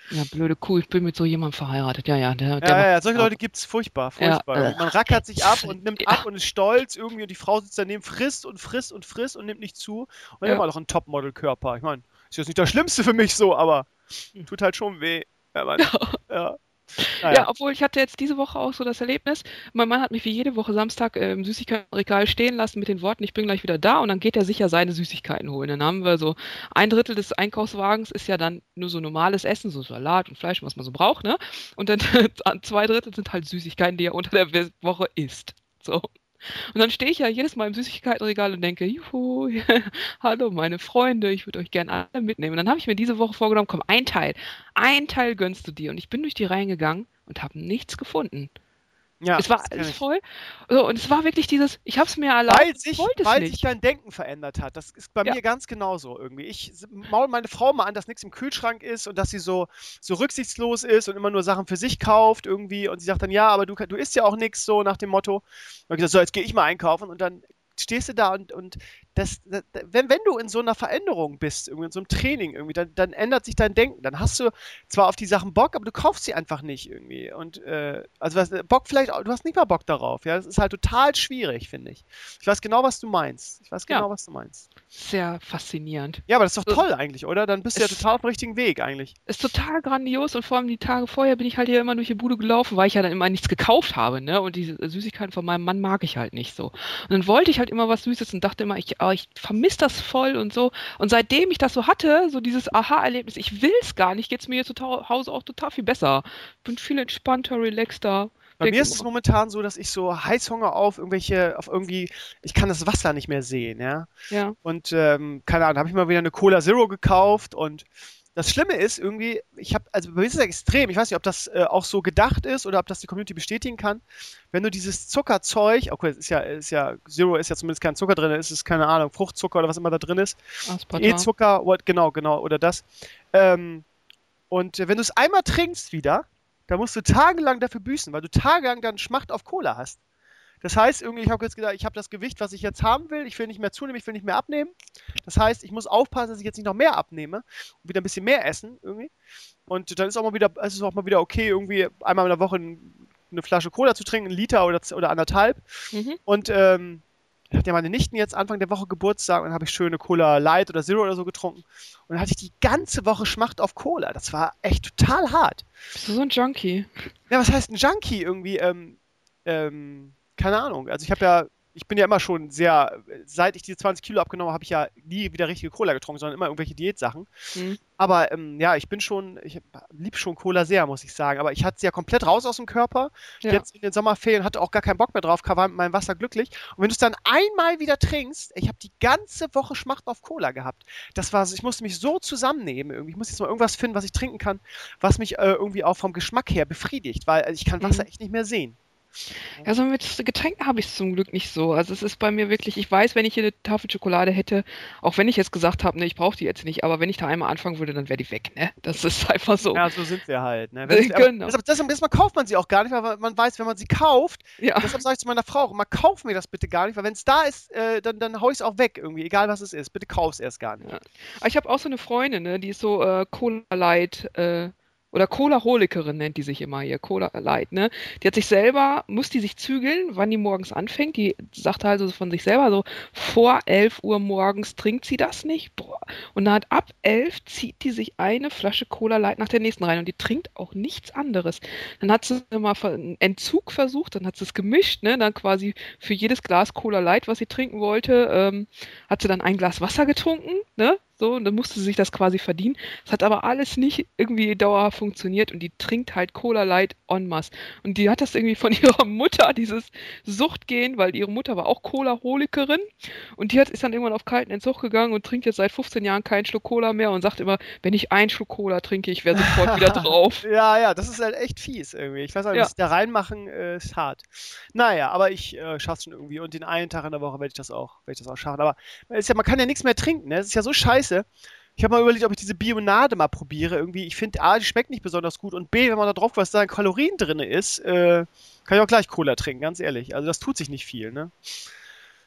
Ja, blöde Kuh, ich bin mit so jemandem verheiratet. Ja, ja. Der, der ja, ja, ja, solche Leute gibt es furchtbar, furchtbar. Ja, äh, man rackert sich ab und nimmt ja. ab und ist stolz irgendwie und die Frau sitzt daneben, frisst und frisst und frisst und nimmt nicht zu. Und dann Ja. immer noch ein Topmodel-Körper. Ich meine, ist jetzt nicht das Schlimmste für mich so, aber tut halt schon weh. Ja, Mann. Ja. Ja, Naja. obwohl ich hatte jetzt diese Woche auch so das Erlebnis, mein Mann hat mich wie jede Woche Samstag äh, im Süßigkeitenregal stehen lassen mit den Worten, ich bin gleich wieder da und dann geht er sicher seine Süßigkeiten holen. Dann haben wir so ein Drittel des Einkaufswagens ist ja dann nur so normales Essen, so Salat und Fleisch, was man so braucht, ne? Und dann zwei Drittel sind halt Süßigkeiten, die er unter der Woche isst. So. Und dann stehe ich ja jedes Mal im Süßigkeitenregal und denke, juhu, hallo meine Freunde, ich würde euch gerne alle mitnehmen. Und dann habe ich mir diese Woche vorgenommen, komm, ein Teil, ein Teil gönnst du dir. Und ich bin durch die Reihen gegangen und habe nichts gefunden. Ja, es war das kenn alles ich. voll. So, und es war wirklich dieses, ich habe es mir erlaubt, Weil ich sich, wollte es weil nicht. sich dein Denken verändert hat. Das ist bei Ja. mir ganz genauso irgendwie. Ich maul meine Frau mal an, dass nichts im Kühlschrank ist und dass sie so, so rücksichtslos ist und immer nur Sachen für sich kauft irgendwie. Und sie sagt dann, ja, aber du, du isst ja auch nichts, so nach dem Motto. Und ich habe gesagt, so, jetzt gehe ich mal einkaufen. Und dann stehst du da und, und das, das, wenn, wenn du in so einer Veränderung bist, irgendwie in so einem Training irgendwie, dann, dann ändert sich dein Denken. Dann hast du zwar auf die Sachen Bock, aber du kaufst sie einfach nicht irgendwie. Und äh, also was, Bock vielleicht, auch- du hast nicht mal Bock darauf. Ja, das ist halt total schwierig, finde ich. Ich weiß genau, was du meinst. Ich weiß Ja. genau, was du meinst. Sehr faszinierend. Ja, aber das ist doch So. toll eigentlich, oder? Dann bist du ja Es- total auf dem richtigen Weg eigentlich. Ist total grandios und vor allem die Tage vorher bin ich halt hier immer durch die Bude gelaufen, weil ich ja dann immer nichts gekauft habe, ne? Und diese Süßigkeiten von meinem Mann mag ich halt nicht so. Und dann wollte ich halt immer was Süßes und dachte immer, ich, oh, ich vermisse das voll und so. Und seitdem ich das so hatte, so dieses Aha-Erlebnis, ich will es gar nicht, geht es mir hier zu Tau- Hause auch total viel besser. Bin viel entspannter, relaxter. Bei Denk mir ist es immer, momentan so, dass ich so Heißhunger auf irgendwelche, auf irgendwie, ich kann das Wasser nicht mehr sehen, ja. ja. Und ähm, keine Ahnung, habe ich mal wieder eine Cola Zero gekauft und das Schlimme ist irgendwie, ich habe, also bei mir ist es extrem, ich weiß nicht, ob das äh, auch so gedacht ist oder ob das die Community bestätigen kann, wenn du dieses Zuckerzeug, okay, es ist ja, ist ja, Zero ist ja zumindest kein Zucker drin, es ist keine Ahnung, Fruchtzucker oder was immer da drin ist, Aspartam. E-Zucker, what- genau, genau, oder das. Ähm, und äh, wenn du es einmal trinkst wieder, dann musst du tagelang dafür büßen, weil du tagelang dann Schmacht auf Cola hast. Das heißt, irgendwie, ich habe jetzt gedacht, ich habe das Gewicht, was ich jetzt haben will, ich will nicht mehr zunehmen, ich will nicht mehr abnehmen. Das heißt, ich muss aufpassen, dass ich jetzt nicht noch mehr abnehme und wieder ein bisschen mehr essen irgendwie. Und dann ist auch mal wieder, es ist auch mal wieder okay, irgendwie einmal in der Woche ein- eine Flasche Cola zu trinken, einen Liter oder, z- oder anderthalb. Mhm. Und ähm, hat ja meine Nichten jetzt Anfang der Woche Geburtstag und dann habe ich schöne Cola Light oder Zero oder so getrunken. Und dann hatte ich die ganze Woche Schmacht auf Cola. Das war echt total hart. Bist du so ein Junkie? Ja, was heißt ein Junkie irgendwie? Ähm, ähm, keine Ahnung. Also ich habe ja, ich bin ja immer schon sehr, seit ich diese zwanzig Kilo abgenommen habe, habe ich ja nie wieder richtige Cola getrunken, sondern immer irgendwelche Diätsachen. Mhm. Aber ähm, ja, ich bin schon, ich liebe schon Cola sehr, muss ich sagen. Aber ich hatte sie ja komplett raus aus dem Körper. Ja. Jetzt in den Sommerferien hatte auch gar keinen Bock mehr drauf, war mit meinem Wasser glücklich. Und wenn du es dann einmal wieder trinkst, ich habe die ganze Woche Schmacht auf Cola gehabt. Das war, ich musste mich so zusammennehmen irgendwie. Ich muss jetzt mal irgendwas finden, was ich trinken kann, was mich äh, irgendwie auch vom Geschmack her befriedigt, weil ich kann Wasser Mhm. echt nicht mehr sehen. Also mit Getränken habe ich es zum Glück nicht so. Also es ist bei mir wirklich, ich weiß, wenn ich hier eine Tafel Schokolade hätte, auch wenn ich jetzt gesagt habe, ne, ich brauche die jetzt nicht, aber wenn ich da einmal anfangen würde, dann wäre die weg, ne? Das ist einfach so. Ja, so sind wir halt. Ne? Äh, Wenn, aber genau. deshalb, deshalb, deshalb kauft man sie auch gar nicht, weil man weiß, wenn man sie kauft, Ja. deshalb sage ich zu meiner Frau auch immer, kauf mir das bitte gar nicht, weil wenn es da ist, äh, dann, dann hau ich es auch weg irgendwie, egal was es ist. Bitte kauf es erst gar nicht. Ja. Aber ich habe auch so eine Freundin, ne, die ist so äh, Cola Light, äh, oder Cola-Holikerin nennt die sich immer hier, Cola Light, ne? Die hat sich selber, muss die sich zügeln, wann die morgens anfängt. Die sagt also von sich selber so, vor elf Uhr morgens trinkt sie das nicht. Boah. Und dann hat ab elf zieht die sich eine Flasche Cola Light nach der nächsten rein und die trinkt auch nichts anderes. Dann hat sie mal ver- einen Entzug versucht, dann hat sie es gemischt, ne? Dann quasi für jedes Glas Cola Light, was sie trinken wollte, ähm, hat sie dann ein Glas Wasser getrunken, ne? So, und dann musste sie sich das quasi verdienen. Es hat aber alles nicht irgendwie dauerhaft funktioniert und die trinkt halt Cola Light en masse. Und die hat das irgendwie von ihrer Mutter, dieses Suchtgehen, weil ihre Mutter war auch Cola-Holikerin und die hat, ist dann irgendwann auf kalten Entzug gegangen und trinkt jetzt seit fünfzehn Jahren keinen Schluck Cola mehr und sagt immer, wenn ich einen Schluck Cola trinke, ich wäre sofort wieder drauf. Ja, ja, das ist halt echt fies irgendwie. Ich weiß auch nicht, Ja. was sie da reinmachen, äh, ist hart. Naja, aber ich äh, schaff's schon irgendwie und den einen Tag in der Woche werde ich das auch, werde ich das auch schaffen. Aber es ist ja, man kann ja nichts mehr trinken, ne? Es ist ja so scheiße. Ich habe mal überlegt, ob ich diese Bionade mal probiere. Irgendwie, ich finde, A, die schmeckt nicht besonders gut und B, wenn man da drauf was da an Kalorien drin ist, äh, kann ich auch gleich Cola trinken, ganz ehrlich. Also das tut sich nicht viel, ne?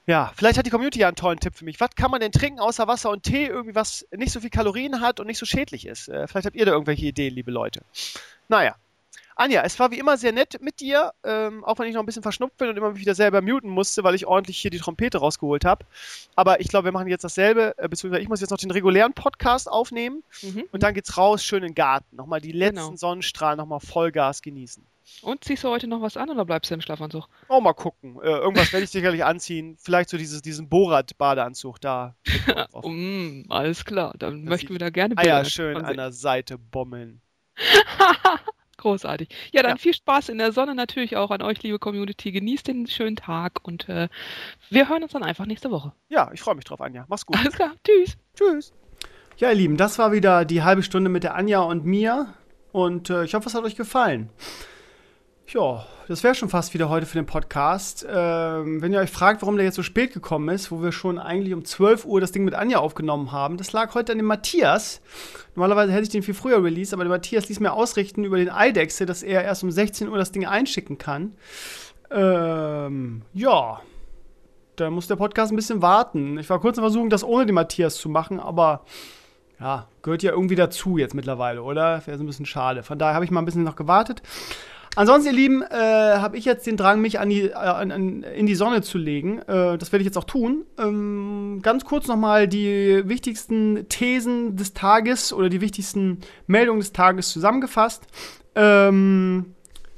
Ja, vielleicht hat die Community ja einen tollen Tipp für mich. Was kann man denn trinken außer Wasser und Tee, irgendwie was nicht so viel Kalorien hat und nicht so schädlich ist? Äh, vielleicht habt ihr da irgendwelche Ideen, liebe Leute. Naja. Anja, es war wie immer sehr nett mit dir, ähm, auch wenn ich noch ein bisschen verschnupft bin und immer wieder selber muten musste, weil ich ordentlich hier die Trompete rausgeholt habe. Aber ich glaube, wir machen jetzt dasselbe, äh, beziehungsweise ich muss jetzt noch den regulären Podcast aufnehmen mhm. und dann geht's raus, schön in den Garten. Nochmal die letzten genau. Sonnenstrahlen, nochmal Vollgas genießen. Und ziehst du heute noch was an oder bleibst du im Schlafanzug? Oh, mal gucken. Äh, irgendwas werde ich sicherlich anziehen. Vielleicht so dieses, diesen Borat-Badeanzug da. mm, alles klar, dann das möchten wir da gerne Eier schön an der Seite bommeln. Großartig. Ja, dann ja. viel Spaß in der Sonne natürlich auch an euch, liebe Community. Genießt den schönen Tag und äh, wir hören uns dann einfach nächste Woche. Ja, ich freue mich drauf, Anja. Mach's gut. Alles klar. Tschüss. Tschüss. Ja, ihr Lieben, das war wieder die halbe Stunde mit der Anja und mir. Und äh, ich hoffe, es hat euch gefallen. Ja, das wäre schon fast wieder heute für den Podcast. Ähm, wenn ihr euch fragt, warum der jetzt so spät gekommen ist, wo wir schon eigentlich um zwölf Uhr das Ding mit Anja aufgenommen haben, das lag heute an dem Matthias. Normalerweise hätte ich den viel früher released, aber der Matthias ließ mir ausrichten über den Eidechse, dass er erst um sechzehn Uhr das Ding einschicken kann. Ähm, ja, da muss der Podcast ein bisschen warten. Ich war kurz in Versuchung, das ohne den Matthias zu machen, aber ja, gehört ja irgendwie dazu jetzt mittlerweile, oder? Wäre so ein bisschen schade. Von daher habe ich mal ein bisschen noch gewartet. Ansonsten, ihr Lieben, äh, habe ich jetzt den Drang, mich an die, äh, an, an, in die Sonne zu legen. Äh, das werde ich jetzt auch tun. Ähm, ganz kurz nochmal die wichtigsten Thesen des Tages oder die wichtigsten Meldungen des Tages zusammengefasst. Ähm,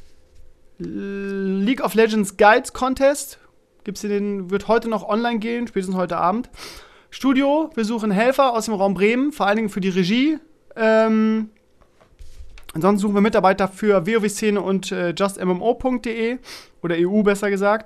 League of Legends Guides Contest. Gibt's hier den, wird heute noch online gehen, spätestens heute Abend. Studio, wir suchen Helfer aus dem Raum Bremen, vor allen Dingen für die Regie. Ähm, Ansonsten suchen wir Mitarbeiter für WoW-Szene und äh, just M M O punkt de oder E U besser gesagt.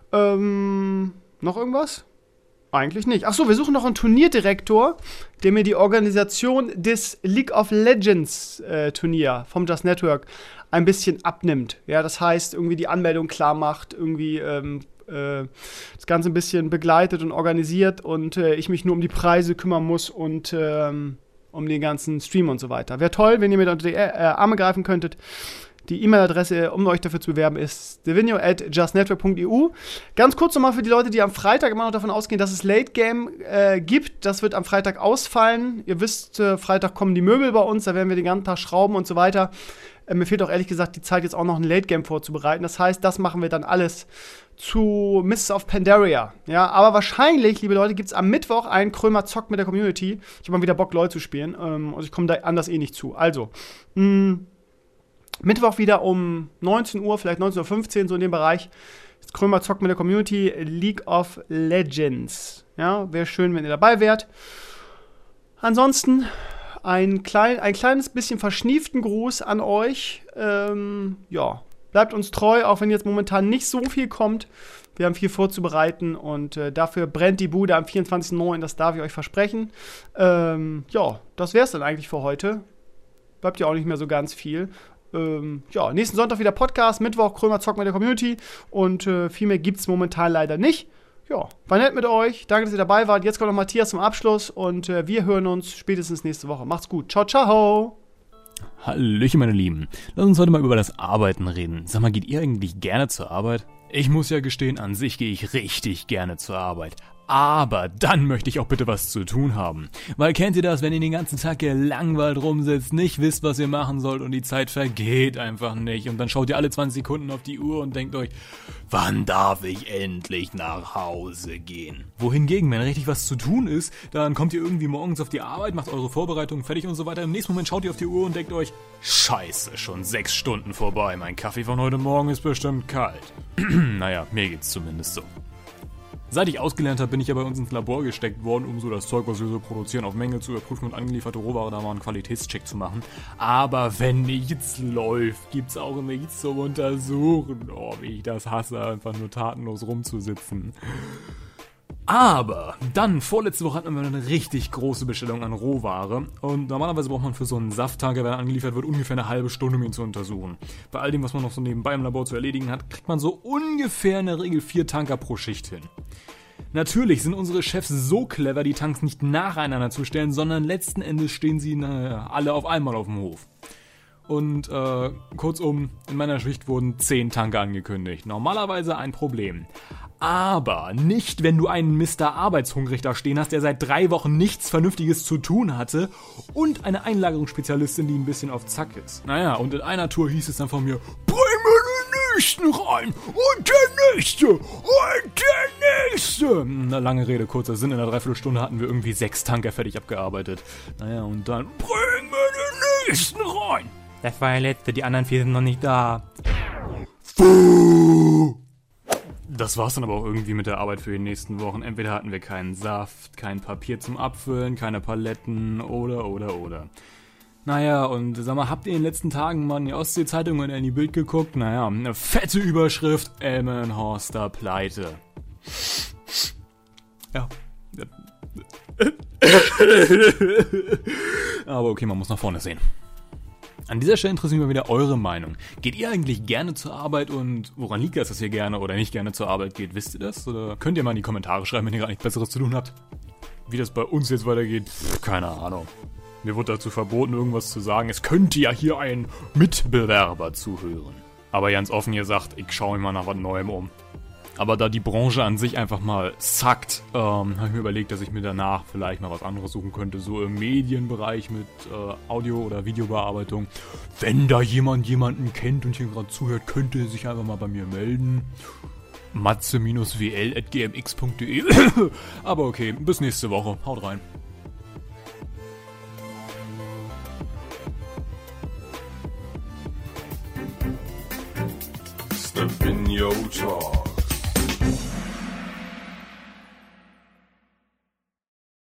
Ähm, noch irgendwas? Eigentlich nicht. Achso, wir suchen noch einen Turnierdirektor, der mir die Organisation des League of Legends äh, Turnier vom Just Network ein bisschen abnimmt. Ja, das heißt, irgendwie die Anmeldung klar macht, irgendwie ähm, äh, das Ganze ein bisschen begleitet und organisiert und äh, ich mich nur um die Preise kümmern muss und ähm, um den ganzen Stream und so weiter. Wäre toll, wenn ihr mir unter die äh, Arme greifen könntet. Die E-Mail-Adresse, um euch dafür zu bewerben, ist devinio at just network punkt e u. Ganz kurz nochmal für die Leute, die am Freitag immer noch davon ausgehen, dass es Late Game äh, gibt. Das wird am Freitag ausfallen. Ihr wisst, äh, Freitag kommen die Möbel bei uns, da werden wir den ganzen Tag schrauben und so weiter. Äh, mir fehlt auch ehrlich gesagt die Zeit, jetzt auch noch ein Late Game vorzubereiten. Das heißt, das machen wir dann alles zu Mists of Pandaria. Ja, aber wahrscheinlich, liebe Leute, gibt es am Mittwoch einen Krömer Zock mit der Community. Ich habe mal wieder Bock, LOL zu spielen. Ähm, und ich komme da anders eh nicht zu. Also, mh, Mittwoch wieder um neunzehn Uhr, vielleicht neunzehn Uhr fünfzehn, so in dem Bereich. Ist Krömer Zock mit der Community, League of Legends. Ja, wäre schön, wenn ihr dabei wärt. Ansonsten ein, klein, ein kleines bisschen verschnieften Gruß an euch. Ähm, ja, bleibt uns treu, auch wenn jetzt momentan nicht so viel kommt. Wir haben viel vorzubereiten und äh, dafür brennt die Bude am vierundzwanzigsten neunten, das darf ich euch versprechen. Ähm, ja, das wär's dann eigentlich für heute. Bleibt ja auch nicht mehr so ganz viel. Ähm, ja, nächsten Sonntag wieder Podcast, Mittwoch Krömer Zock mit der Community und äh, viel mehr gibt's momentan leider nicht. Ja, war nett mit euch. Danke, dass ihr dabei wart. Jetzt kommt noch Matthias zum Abschluss und äh, wir hören uns spätestens nächste Woche. Macht's gut. Ciao, ciao. Hallöchen, meine Lieben. Lass uns heute mal über das Arbeiten reden. Sag mal, geht ihr eigentlich gerne zur Arbeit? Ich muss ja gestehen, an sich gehe ich richtig gerne zur Arbeit. Aber dann möchte ich auch bitte was zu tun haben. Weil kennt ihr das, wenn ihr den ganzen Tag gelangweilt rumsitzt, nicht wisst, was ihr machen sollt und die Zeit vergeht einfach nicht. Und dann schaut ihr alle zwanzig Sekunden auf die Uhr und denkt euch, wann darf ich endlich nach Hause gehen? Wohingegen, wenn richtig was zu tun ist, dann kommt ihr irgendwie morgens auf die Arbeit, macht eure Vorbereitungen fertig und so weiter. Im nächsten Moment schaut ihr auf die Uhr und denkt euch, scheiße, schon sechs Stunden vorbei. Mein Kaffee von heute Morgen ist bestimmt kalt. Naja, mir geht's zumindest so. Seit ich ausgelernt habe, bin ich ja bei uns ins Labor gesteckt worden, um so das Zeug, was wir so produzieren, auf Menge zu überprüfen und angelieferte Rohware da mal einen Qualitätscheck zu machen. Aber wenn nichts läuft, gibt's auch nichts zum Untersuchen. Oh, wie ich das hasse, einfach nur tatenlos rumzusitzen. Aber dann, vorletzte Woche hatten wir eine richtig große Bestellung an Rohware und normalerweise braucht man für so einen Safttanker, wenn er angeliefert wird, ungefähr eine halbe Stunde, um ihn zu untersuchen. Bei all dem, was man noch so nebenbei im Labor zu erledigen hat, kriegt man so ungefähr in der Regel vier Tanker pro Schicht hin. Natürlich sind unsere Chefs so clever, die Tanks nicht nacheinander zu stellen, sondern letzten Endes stehen sie na, alle auf einmal auf dem Hof. Und äh, kurzum, in meiner Schicht wurden zehn Tanker angekündigt. Normalerweise ein Problem. Aber nicht, wenn du einen Mister Arbeitshungrig da stehen hast, der seit drei Wochen nichts Vernünftiges zu tun hatte und eine Einlagerungsspezialistin, die ein bisschen auf Zack ist. Naja, und in einer Tour hieß es dann von mir, bring mir den nächsten rein und der nächste und der nächste. Na, lange Rede, kurzer Sinn, in einer Dreiviertelstunde hatten wir irgendwie sechs Tanker fertig abgearbeitet. Naja, und dann, bring mir den nächsten rein. Das war der letzte, die anderen vier sind noch nicht da. Das war's dann aber auch irgendwie mit der Arbeit für die nächsten Wochen. Entweder hatten wir keinen Saft, kein Papier zum Abfüllen, keine Paletten oder, oder, oder. Naja, und sag mal, habt ihr in den letzten Tagen mal in die Ostsee-Zeitung oder in die Bild geguckt? Naja, eine fette Überschrift, Elmenhorster Pleite. Ja. Aber okay, man muss nach vorne sehen. An dieser Stelle interessiert mich mal wieder eure Meinung. Geht ihr eigentlich gerne zur Arbeit und woran liegt das, dass ihr gerne oder nicht gerne zur Arbeit geht? Wisst ihr das? Oder könnt ihr mal in die Kommentare schreiben, wenn ihr gar nichts Besseres zu tun habt? Wie das bei uns jetzt weitergeht, keine Ahnung. Mir wurde dazu verboten, irgendwas zu sagen. Es könnte ja hier ein Mitbewerber zuhören. Aber ganz offen gesagt, ich schaue mich mal nach was Neuem um. Aber da die Branche an sich einfach mal sackt, ähm, habe ich mir überlegt, dass ich mir danach vielleicht mal was anderes suchen könnte, so im Medienbereich mit äh, Audio- oder Videobearbeitung. Wenn da jemand jemanden kennt und hier gerade zuhört, könnte er sich einfach mal bei mir melden. matze w l at g m x punkt d e Aber okay, bis nächste Woche. Haut rein. Step in your talk.